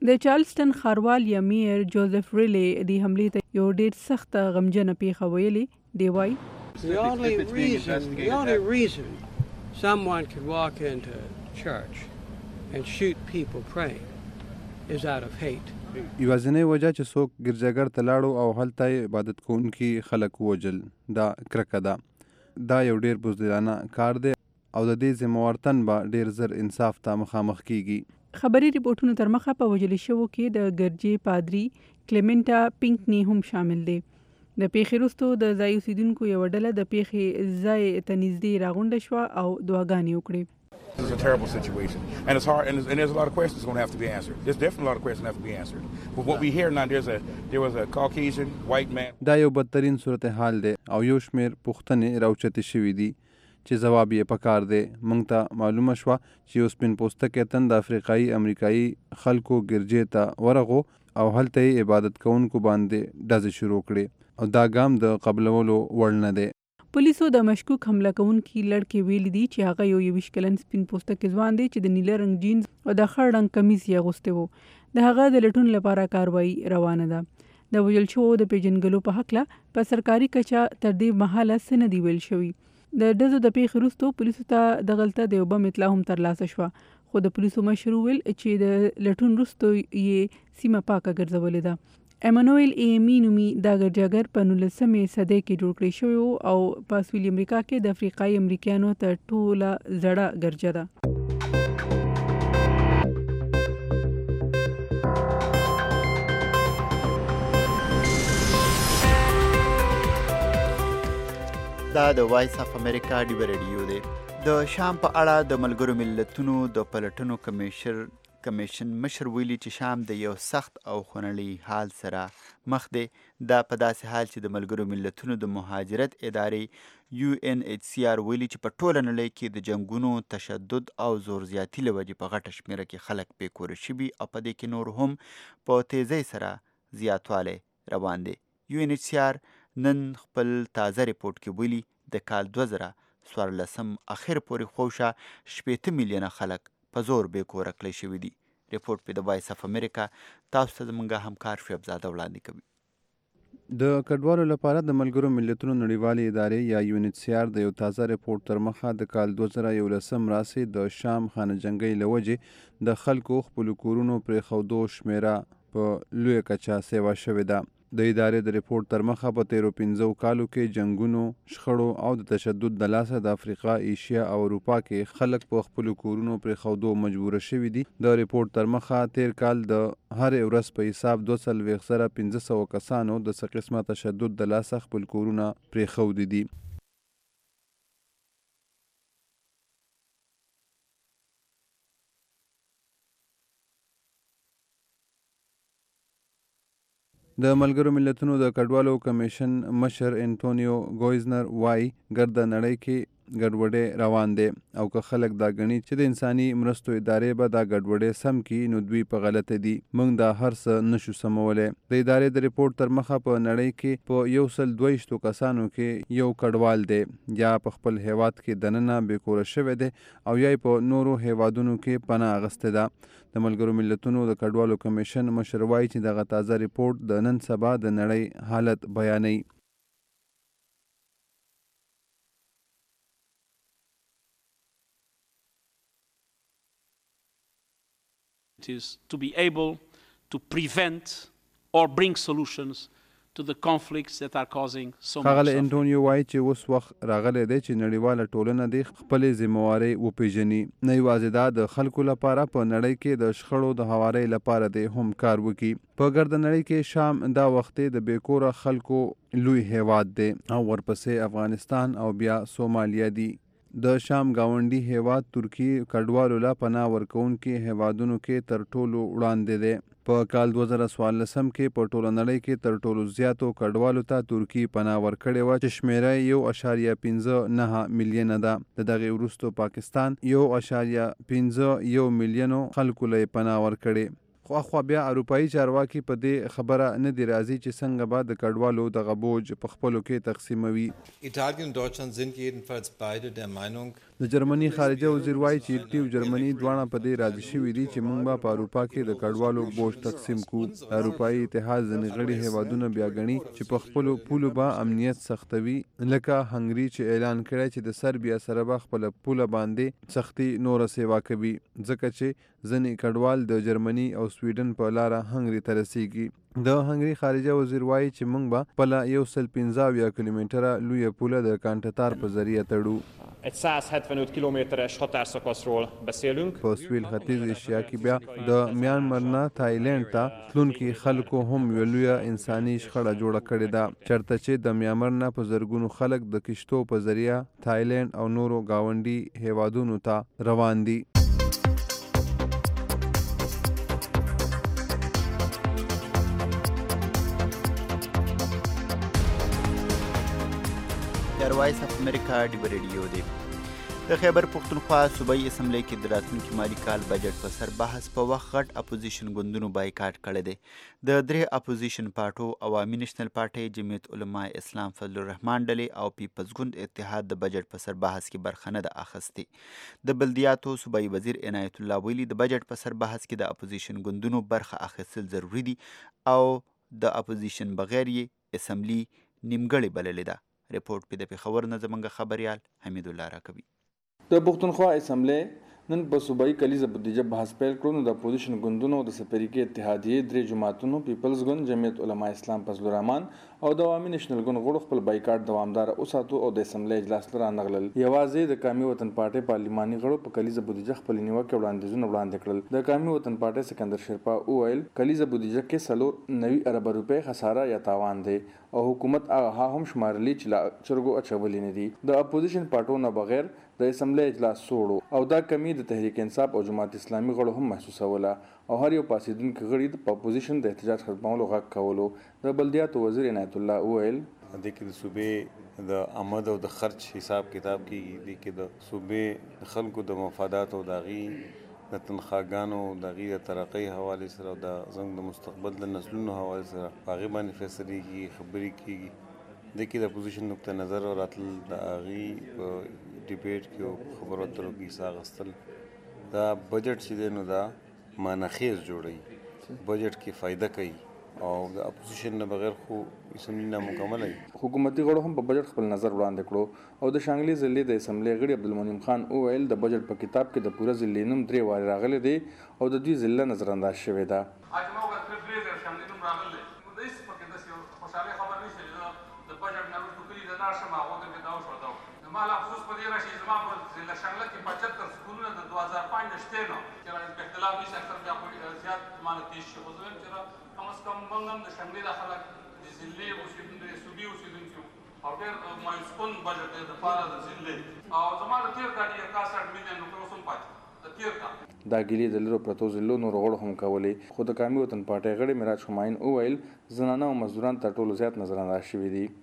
د چارلسټن ښاروال یا میر جوزف ریلی د حملې ته یو ډېر سخته غمجنه پیښه ویلې دی وایي The only reason, the only reason someone could walk into church and shoot people praying is out of hate. یوازینۍ وجه چې څوک ګرجاګر ته لاړو او هلته یې عبادت کوونکي خلک ووجل دا کرکه ده. دا یو ډېر بزدلانه کار دی او د دې ذمهوارتن به ډېر زر انصاف ته مخامخ کیږي. خبري ریپورټونو تر مخه په وژل شوو کې د ګرجې پادري کلیمنټا پینکني هم شامل دی. د پیښې وروسته د ځای اوسیدونکو یوه ډله د پیښې ځای ته نږدې راغونډه شوه او دعاګانې وکړې. This is a terrible situation, and it's hard, and there's, and there's a lot of questions going to have to be answered. There's definitely a lot of questions that have to be answered. But what we hear now, there's a there was a Caucasian white man. دا یو بدترین صورتحال دی او یو شمېر پوښتنې راوچتې شوي دي چې جواب یې پکار دی. موږ ته معلومه شوه چې یو سپین پوستکی تن د افریقایي امریکایي خلکو ګرجې ته ورغو او هلته یې عبادت کوونکو باندې ډزې شروع کړې او دا ګام د قبلولو وړ نه دی. پولیسو د مشکوک حمله کوونکي لړکې ویلي دي چې هغه یو یویشت کلن سپین پوستکی ځوان دی چې د نیله رنګ جینز او د خړ رنګ کمیز یې اغوستی و. د هغه د لټون لپاره کاروایي روانه ده. د وژل شوو د پیژنګلو په هکله په سرکاري کچه تر دې مهاله څه نه دي ویل شوي. د ډزو د پیښې وروسته پولیسو ته دغلته د یو بم اطلاع هم ترلاسه شوه، خو د پولیسو مشر وویل چې د لټون وروسته یې سیمه پاکه ګرځولې ده. ایمانویل ایمی نومي دا ګرجاګر په نولسمې صدۍ کې جوړ کړی شوی و او په سویلي امریکا کې د افریقایي امریکایانو تر ټوله زړه ګرجه ده. دا د وایس اف امریکا ډیوه رادیو دی. د شام په اړه د ملګرو ملتونو د پلټنو کمیشن کمیشن مشر ویلي چې شام د یو سخت او خونړي حال سره مخ دی. دا په داسې حال چې د ملګرو ملتونو د مهاجرت ادارې یو ان ایچ سی آر ویلي چې په ټوله نړۍ کې د جنګونو، تشدد او زور زیاتي له وجې په غټه شمېره کې خلک بې کوره شوي او په دې کې نور هم په تیزۍ سره زیاتوالی روان دی. یو ان ایچ سی آر نن خپل تازه ریپورټ کې ویلي د کال دوه زره څوارلسم اخر پورې خوشه شپېته میلیونه خلک په زور بې کوره کړی شوي دي. ریپورټ په د وایس اف امریکا تاسو ته زموږ همکار شعیب زاده وړاندې کوي. د کډوالو لپاره د ملګرو ملتونو نړیوالې ادارې یا یو ان ایچ سی آر د یو تازه ریپورټ تر مخه د کال دوه زره یولسم راسې د شام خانه جنګۍ له وجې د خلکو خپلو کورونو پرېښودو شمېره په لویه کچه سیوا شوې ده. د ادارې د ریپورټ تر مخه په تیرو پنځو کالو کې جنګونو، شخړو او د تشدد د لاسه د افریقا، ایشیا او اروپا کې خلک په خپلو کورونو پرېښودو مجبوره شوي دي. د ریپورټ تر مخه تیر کال د هرې ورځ په حساب دوه څلوېښت زره پنځه سوه کسانو د څه قسمه تشدد د لاسه خپل کورونه پرېښودي دي. د ملګرو ملتونو د کډوالو کمیشن مشر انټونیو ګویزنر وایي ګرده نړۍ کې ګډوډۍ روان دی او که خلک دا ګڼي چې د انساني مرستو ادارې به دا ګډوډۍ سم کړي نو دوی په غلطه دي. موږ دا هر څه نشو سمولی. د ادارې د ریپورټ تر مخه په نړۍ کې په یو سل دوه ویشتو کسانو کې یو کډوال دی یا په خپل هیواد کې دننه بې کوره شوی دی او یا په نورو هیوادونو کې پناه اخیستې ده. د ملګرو ملتونو د کډوالو کمیشن مشر وایي چې دغه تازه ریپورټ د نن سبا د نړۍ حالت بیانوي. It is to be able to prevent or bring solutions to the conflicts that are causing so much ښاغلی suffering. انټونیو وایي چې اوس وخت راغلی دی چې نړیواله ټولنه دې خپلې ذمهوارۍ وپیژني. نه یوازې دا د خلکو لپاره په نړۍ کې د شخړو د هوارۍ لپاره دې هم کار وکړي. په ګرده نړۍ کې شام دا وخت د بې کوره خلکو لوی هیواد دی او ورپسې افغانستان او بیا سومالیا دي. د شام ګاونډي هیواد ترکیې کډوالو له پناه ورکوونکي هیوادونو کې تر ټولو وړاندې دی. په کال دوه زره څوارلسم کې په ټوله نړۍ کې تر ټولو زیاتو کډوالو ته ترکیې پناه ورکړې وه چې شمېره یو اشاریه پنځه نهه میلیونه ده. د دغې وروسته پاکستان یو اشاریه پنځه یو میلیونو خلکو له یې پناه ورکړې. خو اخوا بیا اروپایي چارواکي په دې خبره نه دي راضي چې څنګه به د کډوالو دغه بوج په خپلو کې تقسیموي. Italien und Deutschland sind jedenfalls beide der Meinung, د جرمني خارجه وزیر وایي چې ایټالي او جرمني دواړه په دې راضي شوي دي چې موږ به په اروپا کې د کډوالو بوج تقسیم کړو. اروپایي اتحاد ځینې غړي هیوادونه بیا ګڼي چې په خپلو پولو به امنیت سختوي، لکه هنګري چې اعلان کړی چې د سربیا سره به خپله پوله باندې سختي نوره سیوا کوي، ځکه چې ځینې کډوال د جرمني او سویډن په لاره هنګري ته رسیږي. د هنګري خارجه وزیر وایي چې موږ به خپله یو سل پنځه اویا کیلومتره لویه پوله د کانټتار په ذریعه تړو. Egy száz hetvenöt kilométeres határszakaszról beszélünk. په سویل ختیځ ایشیا کې بیا د میانمار نه تایلند ته تلونکي خلکو هم یوه لویه انساني شخړه جوړه کړې ده، چېرته چې د میانمار نه په زرګونو خلک د کشتو په ذریعه تایلند او نورو ګاونډي هیوادونو ته روان دي. وایس اف امریکا ډیو ریډیو دی. د خیبر پښتونخوا صوبایي اسمبلی کې د راتلونکي مالي کال بجټ په سر بحث په وخت غټ اپوزیشن ګوندونو بایکاټ کړی دی. د درې اپوزیشن پارټو عوامي نیشنل پارټۍ، جمعیت علماء اسلام فضل الرحمن ډلې او پیپلز ګوند اتحاد د بجټ په سر بحث کې برخه نه ده اخیستې. د بلدیاتو صوبایي وزیر عنایت الله ویلي د بجټ په سر بحث کې د اپوزیشن ګوندونو برخه اخیستل ضروري دي او د اپوزیشن بغیر یې اسمبلی نیمګړې بللې ده. رپورټ په د پېښور نه زموږ خبریال حمید الله راکوي. د پښتونخوا اسمبلی نن په صوبایي کلیزه بودیجه بحث پیل کړو. نو د اپوزیشن ګوندونو د سپریکي اتحادیې درې جماعتونو پیپلز ګوند، جمعیت علماء اسلام فضل الرحمن او د عوامي نیشنل ګوند غړو خپل بایکاټ دوامدار وساتو او د اسمبلی اجلاس ته رانغلل. یوازې د قومي وطن پارټۍ پارلماني غړو په کلیزه بودیجه خپل نیوکې وړاندیزونه وړاندې کړل. د قومي وطن پارټۍ سکندر شیرپا وویل کلیزه بودیجه کې څلور نوي اربه روپۍ خساره یا تاوان دی او حکومت هغه هم شمارلی چې لا چرګو اچولې نه دي. د اپوزیشن پارټو نه بغیر د اسمبلی اجلاس سوړو او دا کمی د تحریک انصاف او جماعت اسلامي غړو هم محسوسوله او هر یو پاسیدونکو غړي د اپوزیشن د احتجاج ختمولو غږ کولو. د بلدیاتو وزیر عنایت الله وویل د کې د صوبې د آمد او د خرچ حساب کتاب کیږي، د کې د صوبې د خلکو د مفادات او د غي د تنخواګانو د غي د ترقۍ حواله سره او د زنګ د مستقبل د نسلونو حواله سره هغه باندې فیصله کیږي، خبرې کیږي. د کې د اپوزیشن نقطه نظر او راتل د غي په ډیبیټ کې خبرو اترو کې ساغستل دا بجټ چې دی نو دا مانخیز جوړي، بجټ کې فائدہ کوي او د اپوزیشن نه بغیر خو اسمبلی نامکمل وي. حکومتي غړو هم په بجټ خپل نظر وړاندې کړو او د شانګلي ضلع د اسمبلی غړي عبدالمنعم خان وویل د بجټ په کتاب کې د پوره ضلع نوم درې وارې راغلی دی او د دوی ضلع نظر انداز شوې ده. مال افسوس په دې راشي زما په ضلع شانګله کې پچهتر سکولونه د دوه هزار پنځه شته نو چې راځي اختلاف نشي اکثر بیا خو زیات مال تیز شي خو زم چې کم از کم موږ هم د شانګلې د خلک د ضلع اوسېدونکي صوبې اوسېدونکي او ډېر مایلسټون بجټ دی د پاره د ضلع او زما د تیر کال یې اکاسठ میلیون روپۍ اوس هم پاتې د تیر کال دا ګیلې د لرو پرتو ضلعو نورو غړو هم کولې. خو د قومي وطن پارټۍ غړي معراج همایون وویل زنانه او مزدوران تر ټولو زیات نظرانداز شوي دي.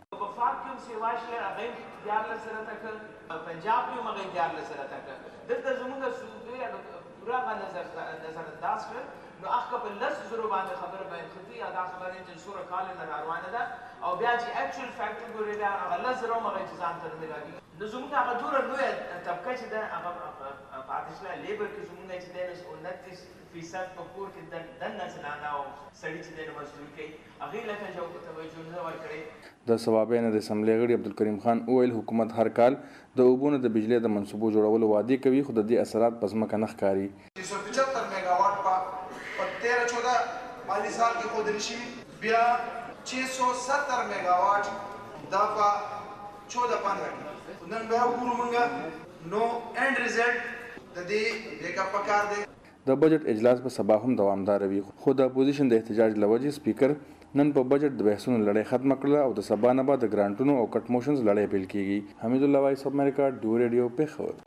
دیارلس سره تکل پنجاب کې مګر دیارلس سره تکل دلته زموږ صوبې پورا نظر نظر انداز کړ نو هغه په لس زرو باندې خبره باندې خدي ادا خبره چې سوره کال نه روانه ده او بیا چې اکچوال فیکټ ګوري دا هغه لس زرو مګر چې ځان ته ملایي نو زموږ هغه ډوره لوی طبقه چې ده هغه پاتشلا لیبر کې زموږ چې ده انتیس فیصد په کور کې د دنه زنانه او سړي چې د مزدوري کوي هغه لکه جو توجه نه ورکړي. د ثوابین د اسمبلی غړي عبدالکریم خان وویل حکومت هر کال د اوبونو د بجلی د منصوبو جوړولو وعده کوي خو د دې اثرات په ځمکه نه ښکاري. تین سو پچهتر میگاواٹ په تیرہ چودہ مالی سال کې ښودل شوي بیا چھ سو ستر میگاواٹ دا په چودہ پندرہ کې نن بیا وګورو موږ نو اینډ ریزلټ د دې بیک اپ پکار دی. د بجټ اجلاس په سبا هم دوامدار وي خو د اپوزیشن د احتجاج لوجې سپیکر نن په بجټ د بحثونو لړۍ ختمه کړله او د سبا نه بعد د ګرانټونو او کټ موشنز لړۍ پیل کیږي. حمید الله وایس اف امریکا ډیو ریډیو پېښور.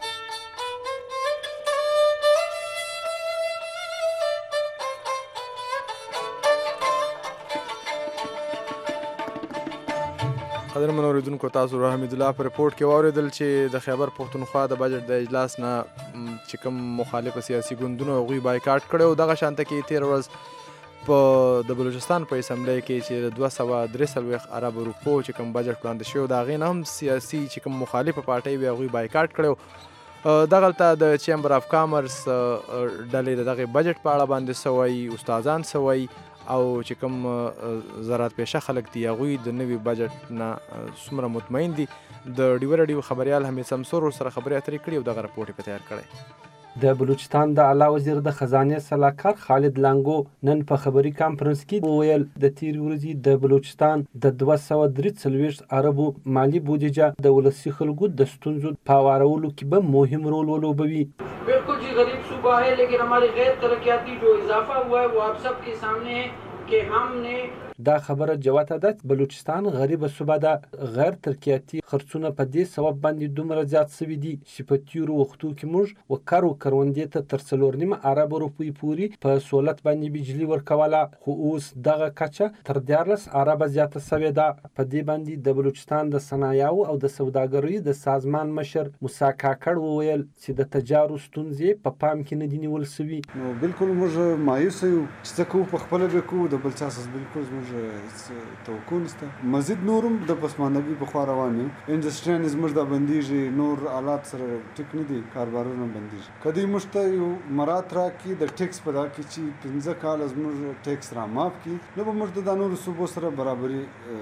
قدرمن اوریدونکو تاسو را حمید الله په رپورټ کې واوریدل چې د خیبر پښتونخوا د بجټ د اجلاس نه چې کوم مخالف سیاسي ګوندونو هغوی بایکاټ کړی او دغه شانته کې تېره ورځ په د بلوچستان په اسمبلی کې چې د دوه سوه درې څلوېښت اربو روپو چې کوم بجټ وړاندې شوی د هغې نه هم سیاسي چې کوم مخالفه پارټۍ وي هغوی بایکاټ کړی دغلته د چیمبر اف کامرس ډلې د دغه بجټ په اړه باندې سوي استادان سوي او چې کوم زراعت پیشه خلک دي هغوی د نوي بجټ نه څومره مطمئن دي. د ډیوه راډیو خبریال حمید سمسور سره خبرې اترې کړي او دغه راپورټ یې په تیار کړی. د بلوچستان د اعلی وزیر د خزانې سلاکار خالد لانګو نن په خبري کانفرنس کې وویل د تیرې ورځې د بلوچستان د دوه سوه درې څلوېښت اربو مالي بودیجه د ولسي خلکو د ستونزو په هوارولو کې به مهم رول ولوبوي. بالکل جی غریب صوبہ ہے لیکن ہماری غیر ترقیاتی جو اضافہ ہوا ہے وہ آپ سب کے سامنے ہے کہ ہم نے دا خبره جوته ده بلوچستان غریبه صوبه ده غیر ترقیاتی خرڅونه په دې سبب باندې دومره زیات شوي دي چې په تیرو وختو کې موږ وکر و کروندې ته تر څلور نیمه ارب روپۍ پورې په سهولت باندې بجلي ورکوله، خو اوس دغه کچه تر دیارلس اربه زیاته شوې ده. په دې باندې د بلوچستان د صنایعو او د سوداګرۍ د سازمان مشر موسی کاکړ وویل چې د تجارو ستونزې په پام کې نه دي نیول شوي. نو بالکل موږ مایوس یو چې څه کوو په خپله به کوو، د بل چا څخه بالکل زموږ توقع نشته. مزید نورم د پسماندګۍ په خوا روان یو، انډسټري زموږ دا بندیږي، نور آلات سره ټیک نه دي، کاروبارونه بندیږي. که دوی موږ ته یو مرات راکړي د ټیکس په دا کې چې پنځه کاله زموږ ټیکس را معاف کړي، نو به موږ د دا نورو صوبو سره برابري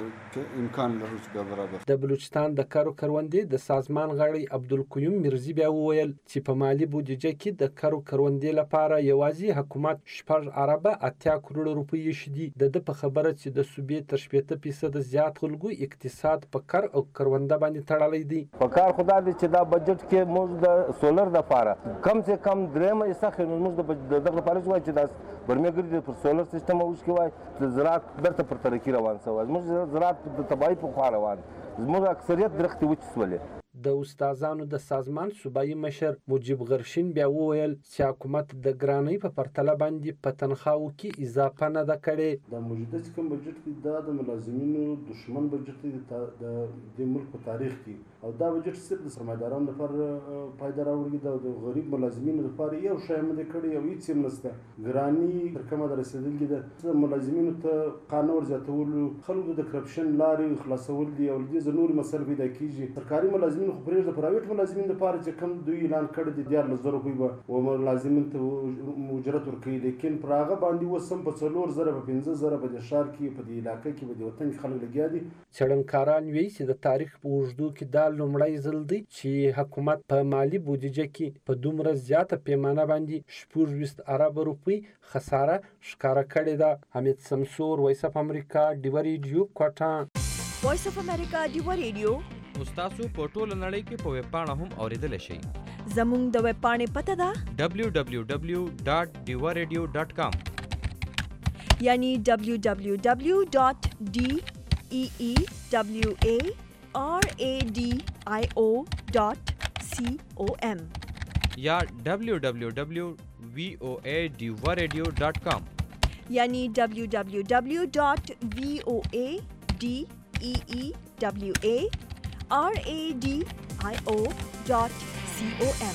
امکان لرو چې بیا برابر. د بلوچستان د کرو کروندې د سازمان غړی عبدالقیوم میرزي بیا وویل چې په مالي بودیجه کې د کرو کروندې لپاره یوازې حکومت شپږ اربه اتیا کروړه روپۍ ایښي دي. د ده په خبره چې د صوبې تر شپېته فیصده زیات خلکو اقتصاد په کر او کرونده باندې تړلی دی. په کار خدا دی چې دا بجټ کې موږ د سولر دپاره کم سے کم درېیمه حصه خو موږ د دغه لپاره چې وایي چې دا برمېګري پر سولر سیسټم اوس کې وایي د زراعت بیرته پر ترقي روان شوی، زموږ زراعت د تباهۍ په خوا روان، زموږ اکثریت درختې وچې شولې. د استادانو د سازمان صوبایي مشر مجیب غرشین بیا وویل چې حکومت د ګرانۍ په پرتله باندې په تنخواو کې اضافه نه ده کړې. دا موجوده چې کوم بجټ دی دا د ملازمینو دشمن بجټ دی د دې ملک په تاریخ کې، او دا بجټ صرف د سرمایه‌دارانو لپاره فایده راوړي، د غریب ملازمینو لپاره یو شی هم نه کړی او هیڅ هم نشته. ګراني تر کومه در رسېدلې ده، ملازمینو ته قانون زیاتولو، خلکو د کرپشن لارې خلاصول دي، او دې نورې مسایل پیدا کېږي. سرکاري ملازمین خو پرېږده، پرایویټ ملازمین دپاره چې کوم دوی اعلان کړی دی دیارلس زره روپۍ به و ملازمین ته اجرت ورکوي، لیکن پر هغه باندې اوس هم په څلور زره په پنځه زره په دې ښار کې په دې علاقه کې په دې وطن کې خلک لګیا دي. څېړنکاران وایي چې د تاریخ په اوږدو کې دا لومړی ځل دی چې حکومت په مالي بودیجه کې په دومره زیاته پیمانه باندې شپږ ویشت اربه روپۍ خساره ښکاره کړې ده. حمید سمسور، وایس اف امریکا، ډیوه ریډیو، کوټه. وایس اف امریکا ډیوه ریډیو تاسو په ټوله نړۍ کې په ویب پاڼه هم اورېدلی شئ. زموږ د ویب پاڼې پته ده ډبلیو ډبلیو ډبلیو ډاټ ډیوه ریډیو ډاټ کام، یعنی ډبلیو ډبلیو ډبلیو ډاټ ډي ای ای ډبلیو ای آر ای ډي آی او ډاټ سی او ایم، یا ډبلیو ډبلیو ډبلیو وی او ای ډیوه ریډیو ډاټ کام، یعنی ډبلیو ډبلیو ډبلیو ډاټ وی او ای ډي ای ای ډبلیو ای آر ای ډي آی او ډاټ سی او ایم.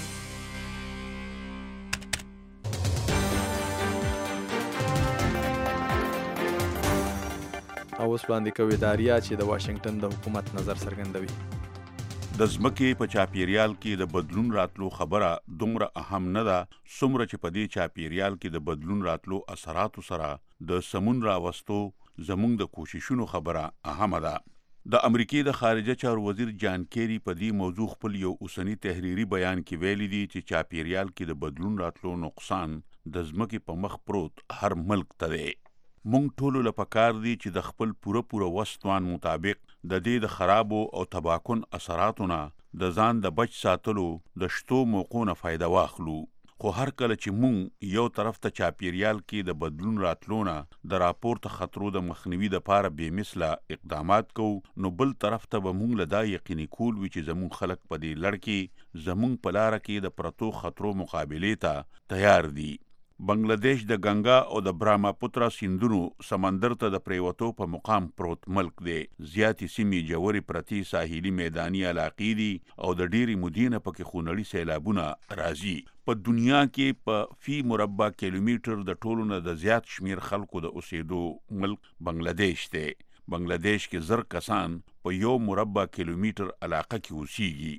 او اوس وړاندې کوي داریا چې د واشنگټن د حکومت نظر څرګندوي. د ځمکې په چاپیریال کې د بدلون راتلو خبره دومره اهم نه ده څومره چې په دې چاپیریال کې د بدلون راتلو اثراتو سره د سمون راوستو زموږ د کوششونو خبره اهمه ده. د امریکې د خارجه چارو وزیر جان کیری په دې موضوع خپل یو اوسنی تحریري بیان کې ویلي دي چې چاپیریال کې د بدلون راتلو نقصان د ځمکې په مخ پروت هر ملک ته دی. مونږ ټولو له پکار دي چې د خپل پوره پوره وس توان مطابق د دې د خرابو او تباکن اثراتو نه د ځان د بچ ساتلو د شتو موقعو نه فایده واخلو. خو هر کله چې مونږ یو طرف ته چاپیریال کې د بدلون راتلو نه د راپورته خطرو د مخنیوي دپاره بې مثله اقدامات کوو، نو بل طرف ته به مونږ له دا یقیني کول وي چې زمونږ خلک په دې لړ کې زمونږ په لاره کې د پرتو خطرو مقابلې ته تیار دي. بنگلادیش د ګنگا او د براما پوترا سیندونو سمندر ته د پریوتو په مقام پروت ملک دی. زیاتې سیمې جوړې پرتې ساحلي میداني علاقې دي او د ډېرې مودې نه پکې خونړي سیلابونه راځي. په دنیا کې په فی مربع کیلومتر د ټولو نه د زیات شمیر خلکو د اوسېدو ملک بنگلادیش دی. بنگلادیش کې زر کسان په یو مربع کیلومتر علاقه کې اوسېږي.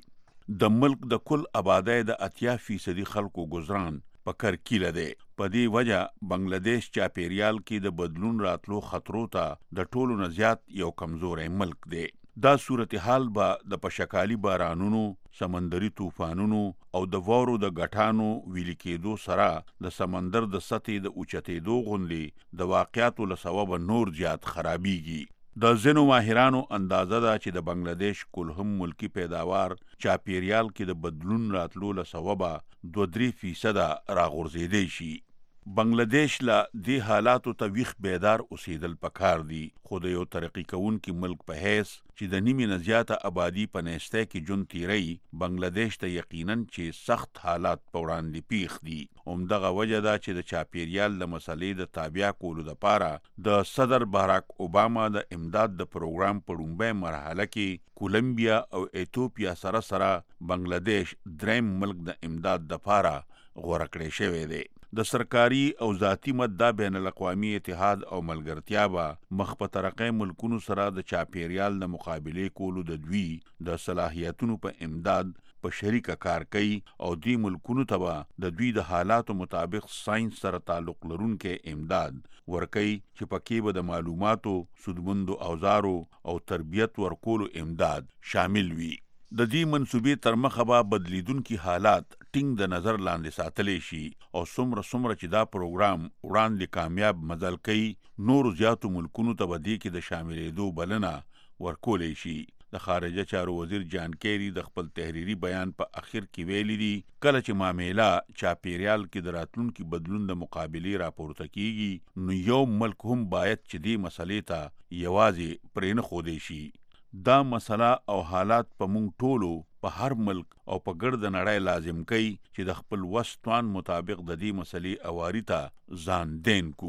د ملک د کل آبادۍ د اتیا فیصدي خلکو گزران په کرکیله دی. په دې وجه بنگلاديش چاپیریال کې د بدلون راتلو خطرو ته د ټولو نه زیات یو کمزوری ملک دی. دا صورتحال به د پشکالي بارانونو، سمندري طوفانونو او د واورو د غټانو ویلي کېدو سره د سمندر د سطحې د اوچتېدو غوندې د واقعاتو له سببه نور زیات خرابیږي. د ځینو ماهرانو اندازه ده چې د بنگلاديش کلهم ملکی پیداوار چاپیریال کې د بدلون راتلو له سببه دوه درې فیصده راغورځېدی شي. بنگلاديش له دې حالاتو ته ویښ بیدار اوسېدل پکار دي، خو د یو ترقي کوونکي ملک په حیث چې د نیمې نه زیاته آبادي په نیستی کې ژوند تیری، بنگلاديش ته یقیناً چې سخت حالات په وړاندې پیښ دي. همدغه وجه ده چې د چاپیریال د مسلې د تابع کولو دپاره د صدر باراک اوباما د امداد د پروګرام په لومړۍ مرحله کې کولمبیا او ایتوپیا سره سره بنگلاديش دریم ملک د امداد دپاره غوره کړی شوی دی. د سرکاري او ذاتی مده بین الاقوامي اتحاد او ملګرتیا به مخ په ترقی ملکونو سره د چاپیریال د مقابلې کولو د دوی د صلاحیتونو په امداد په شریکه کار کوي او دوی ملکونو ته به د دوی د حالاتو مطابق ساينس سره تعلق لرونکي امداد ورکوي چې پکې به د معلوماتو، سودمندو اوزارو او تربیت ورکولو امداد شامل وي. د دې منصوبې تر مخه به بدلیدونکي حالات ټینګ د نظر لاندې ساتلی شي او څومره څومره چې دا پروګرام وړاندې کامیاب مزل کوي، نورو زیاتو ملکونو ته به دې کې د شاملېدو بلنه ورکولی شي. د خارجه چارو وزیر جان کیری د خپل تحریري بیان په اخر کې ویلي دي کله چې معامله چاپیریال کې د راتلونکي بدلون د مقابلې راپورته کیږي، نو یو ملک هم باید چې دې مسلې ته یوازې پرې نه ښودی شي. دا مسله او حالات په مونږ ټولو په هر ملک او په ګرد نړۍ لازم کوي چې د خپل وس توان مطابق د دې مسلې اواري ته ځان دین کو.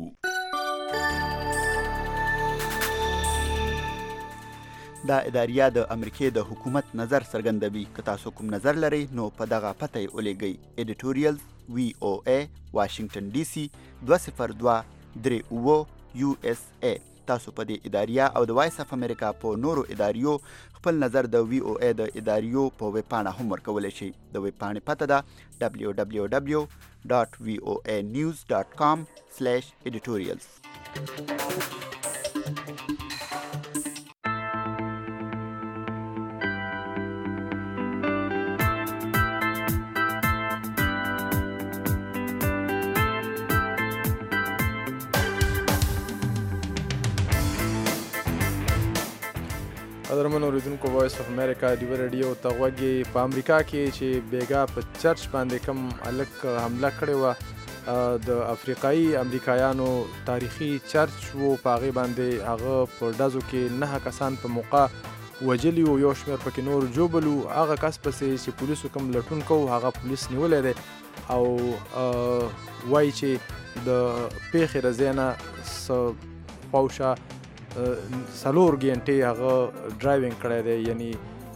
دا اداریه د امریکې د حکومت نظر څرګندوي. که تاسو کوم نظر لرئ نو په دغه پته یې ولیږئ. ایډیټوریال وی او ای واشنگټن ډي سي دوه صفر دوه درې اوه یو اس ای. تاسو په دې اداریه او د وایس اف امریکا په نورو اداریو خپل نظر د وی او ای د اداریو په ویب پاڼه هم ورکولی شئ. د ویب پاڼې پته ده دبلیو دبلیو دبلیو ډاټ وی او ای نیوز ډاټ کام سلیش ایډیټوریلز. قدرمن اوریدونکو، وایس اف امریکا ډیو ریډیو ته غوږ. په امریکا کې چې بیګا په چرچ باندې کوم هلک حمله کړې وه، د افریقایي امریکایانو تاریخي چرچ و، په هغې باندې هغه په ډزو کې نهه کسان په موقع وجلي و، یو شمېر پکې نور ژوبل و. هغه کس پسې چې پولیسو کوم لټون کوو هغه پولیس نیولی دی او وایي چې د پیښې د ځای نه څه خواوشا څلور ګنټې هغه ډرایوینګ کړی دی، یعنی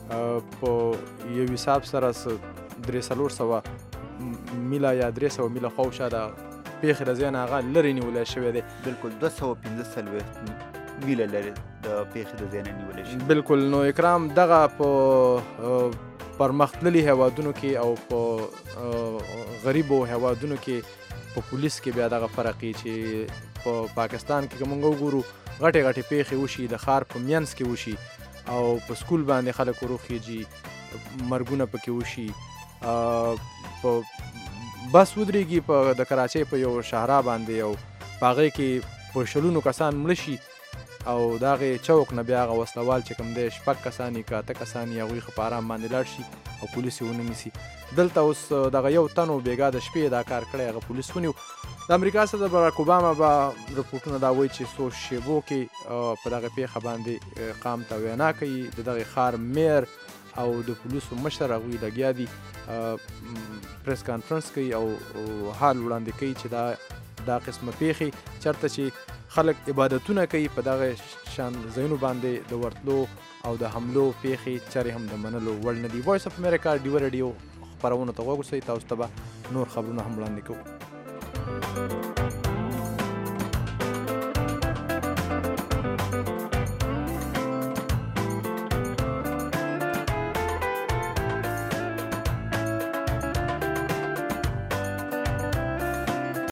په یو حساب سره درې څلور سوه میله یا درې سوه میله خواوشا د پیښې د ځای نه هغه لرې نیولی شوی دی. بلکل دوه سوه پنځه څلوېښت میله لرې د پیښې د ځای نه نیولی شوی. بلکل. نو اکرام دغه په پرمختللي هیوادونو کې او په غریبو هیوادونو کې په پولیس کې بیا دغه فرق یي چې په پاکستان کې که موږ وګورو غټې غټې پیښې وشي، د ښار په منځ کې وشي او په سکول باندې خلک وروخیږي، مرګونه پکې وشي، په بس ودرېږي په د کراچۍ په یو شهرا باندې او په هغې کې په شلونو کسان مړه شي او د هغې چوک نه بیا هغه وسلوال چې کوم دی شپږ کسان یې که اته کسان یې هغوی ښه په ارام باندې لاړ شي او پولیس یې ونه نیسي. دلته اوس دغه یو تن و بېګا د شپې دا کار کړی، هغه پولیس ونیو. د امریکا صدر باراک اوباما به رپورټونه دا وایي چې څو شیبو کې په دغه پیښه باندې قام ته وینا کوي. د دغې ښار میر او د پولیسو مشر هغوی لګیا دي پریس کانفرنس کوي او حال وړاندې کوي چې دا دا قسمه پیښې چېرته چې خلک عبادتونه کوي په دغه شان ځایونو باندې د ورتلو او د حملو پیښې چارې هم د منلو وړ نه دي. وایس اف امریکا ډیو ریډیو خپرونو ته غوږ اوسئ، تاسو ته به نور خبرونه هم وړاندې کوو.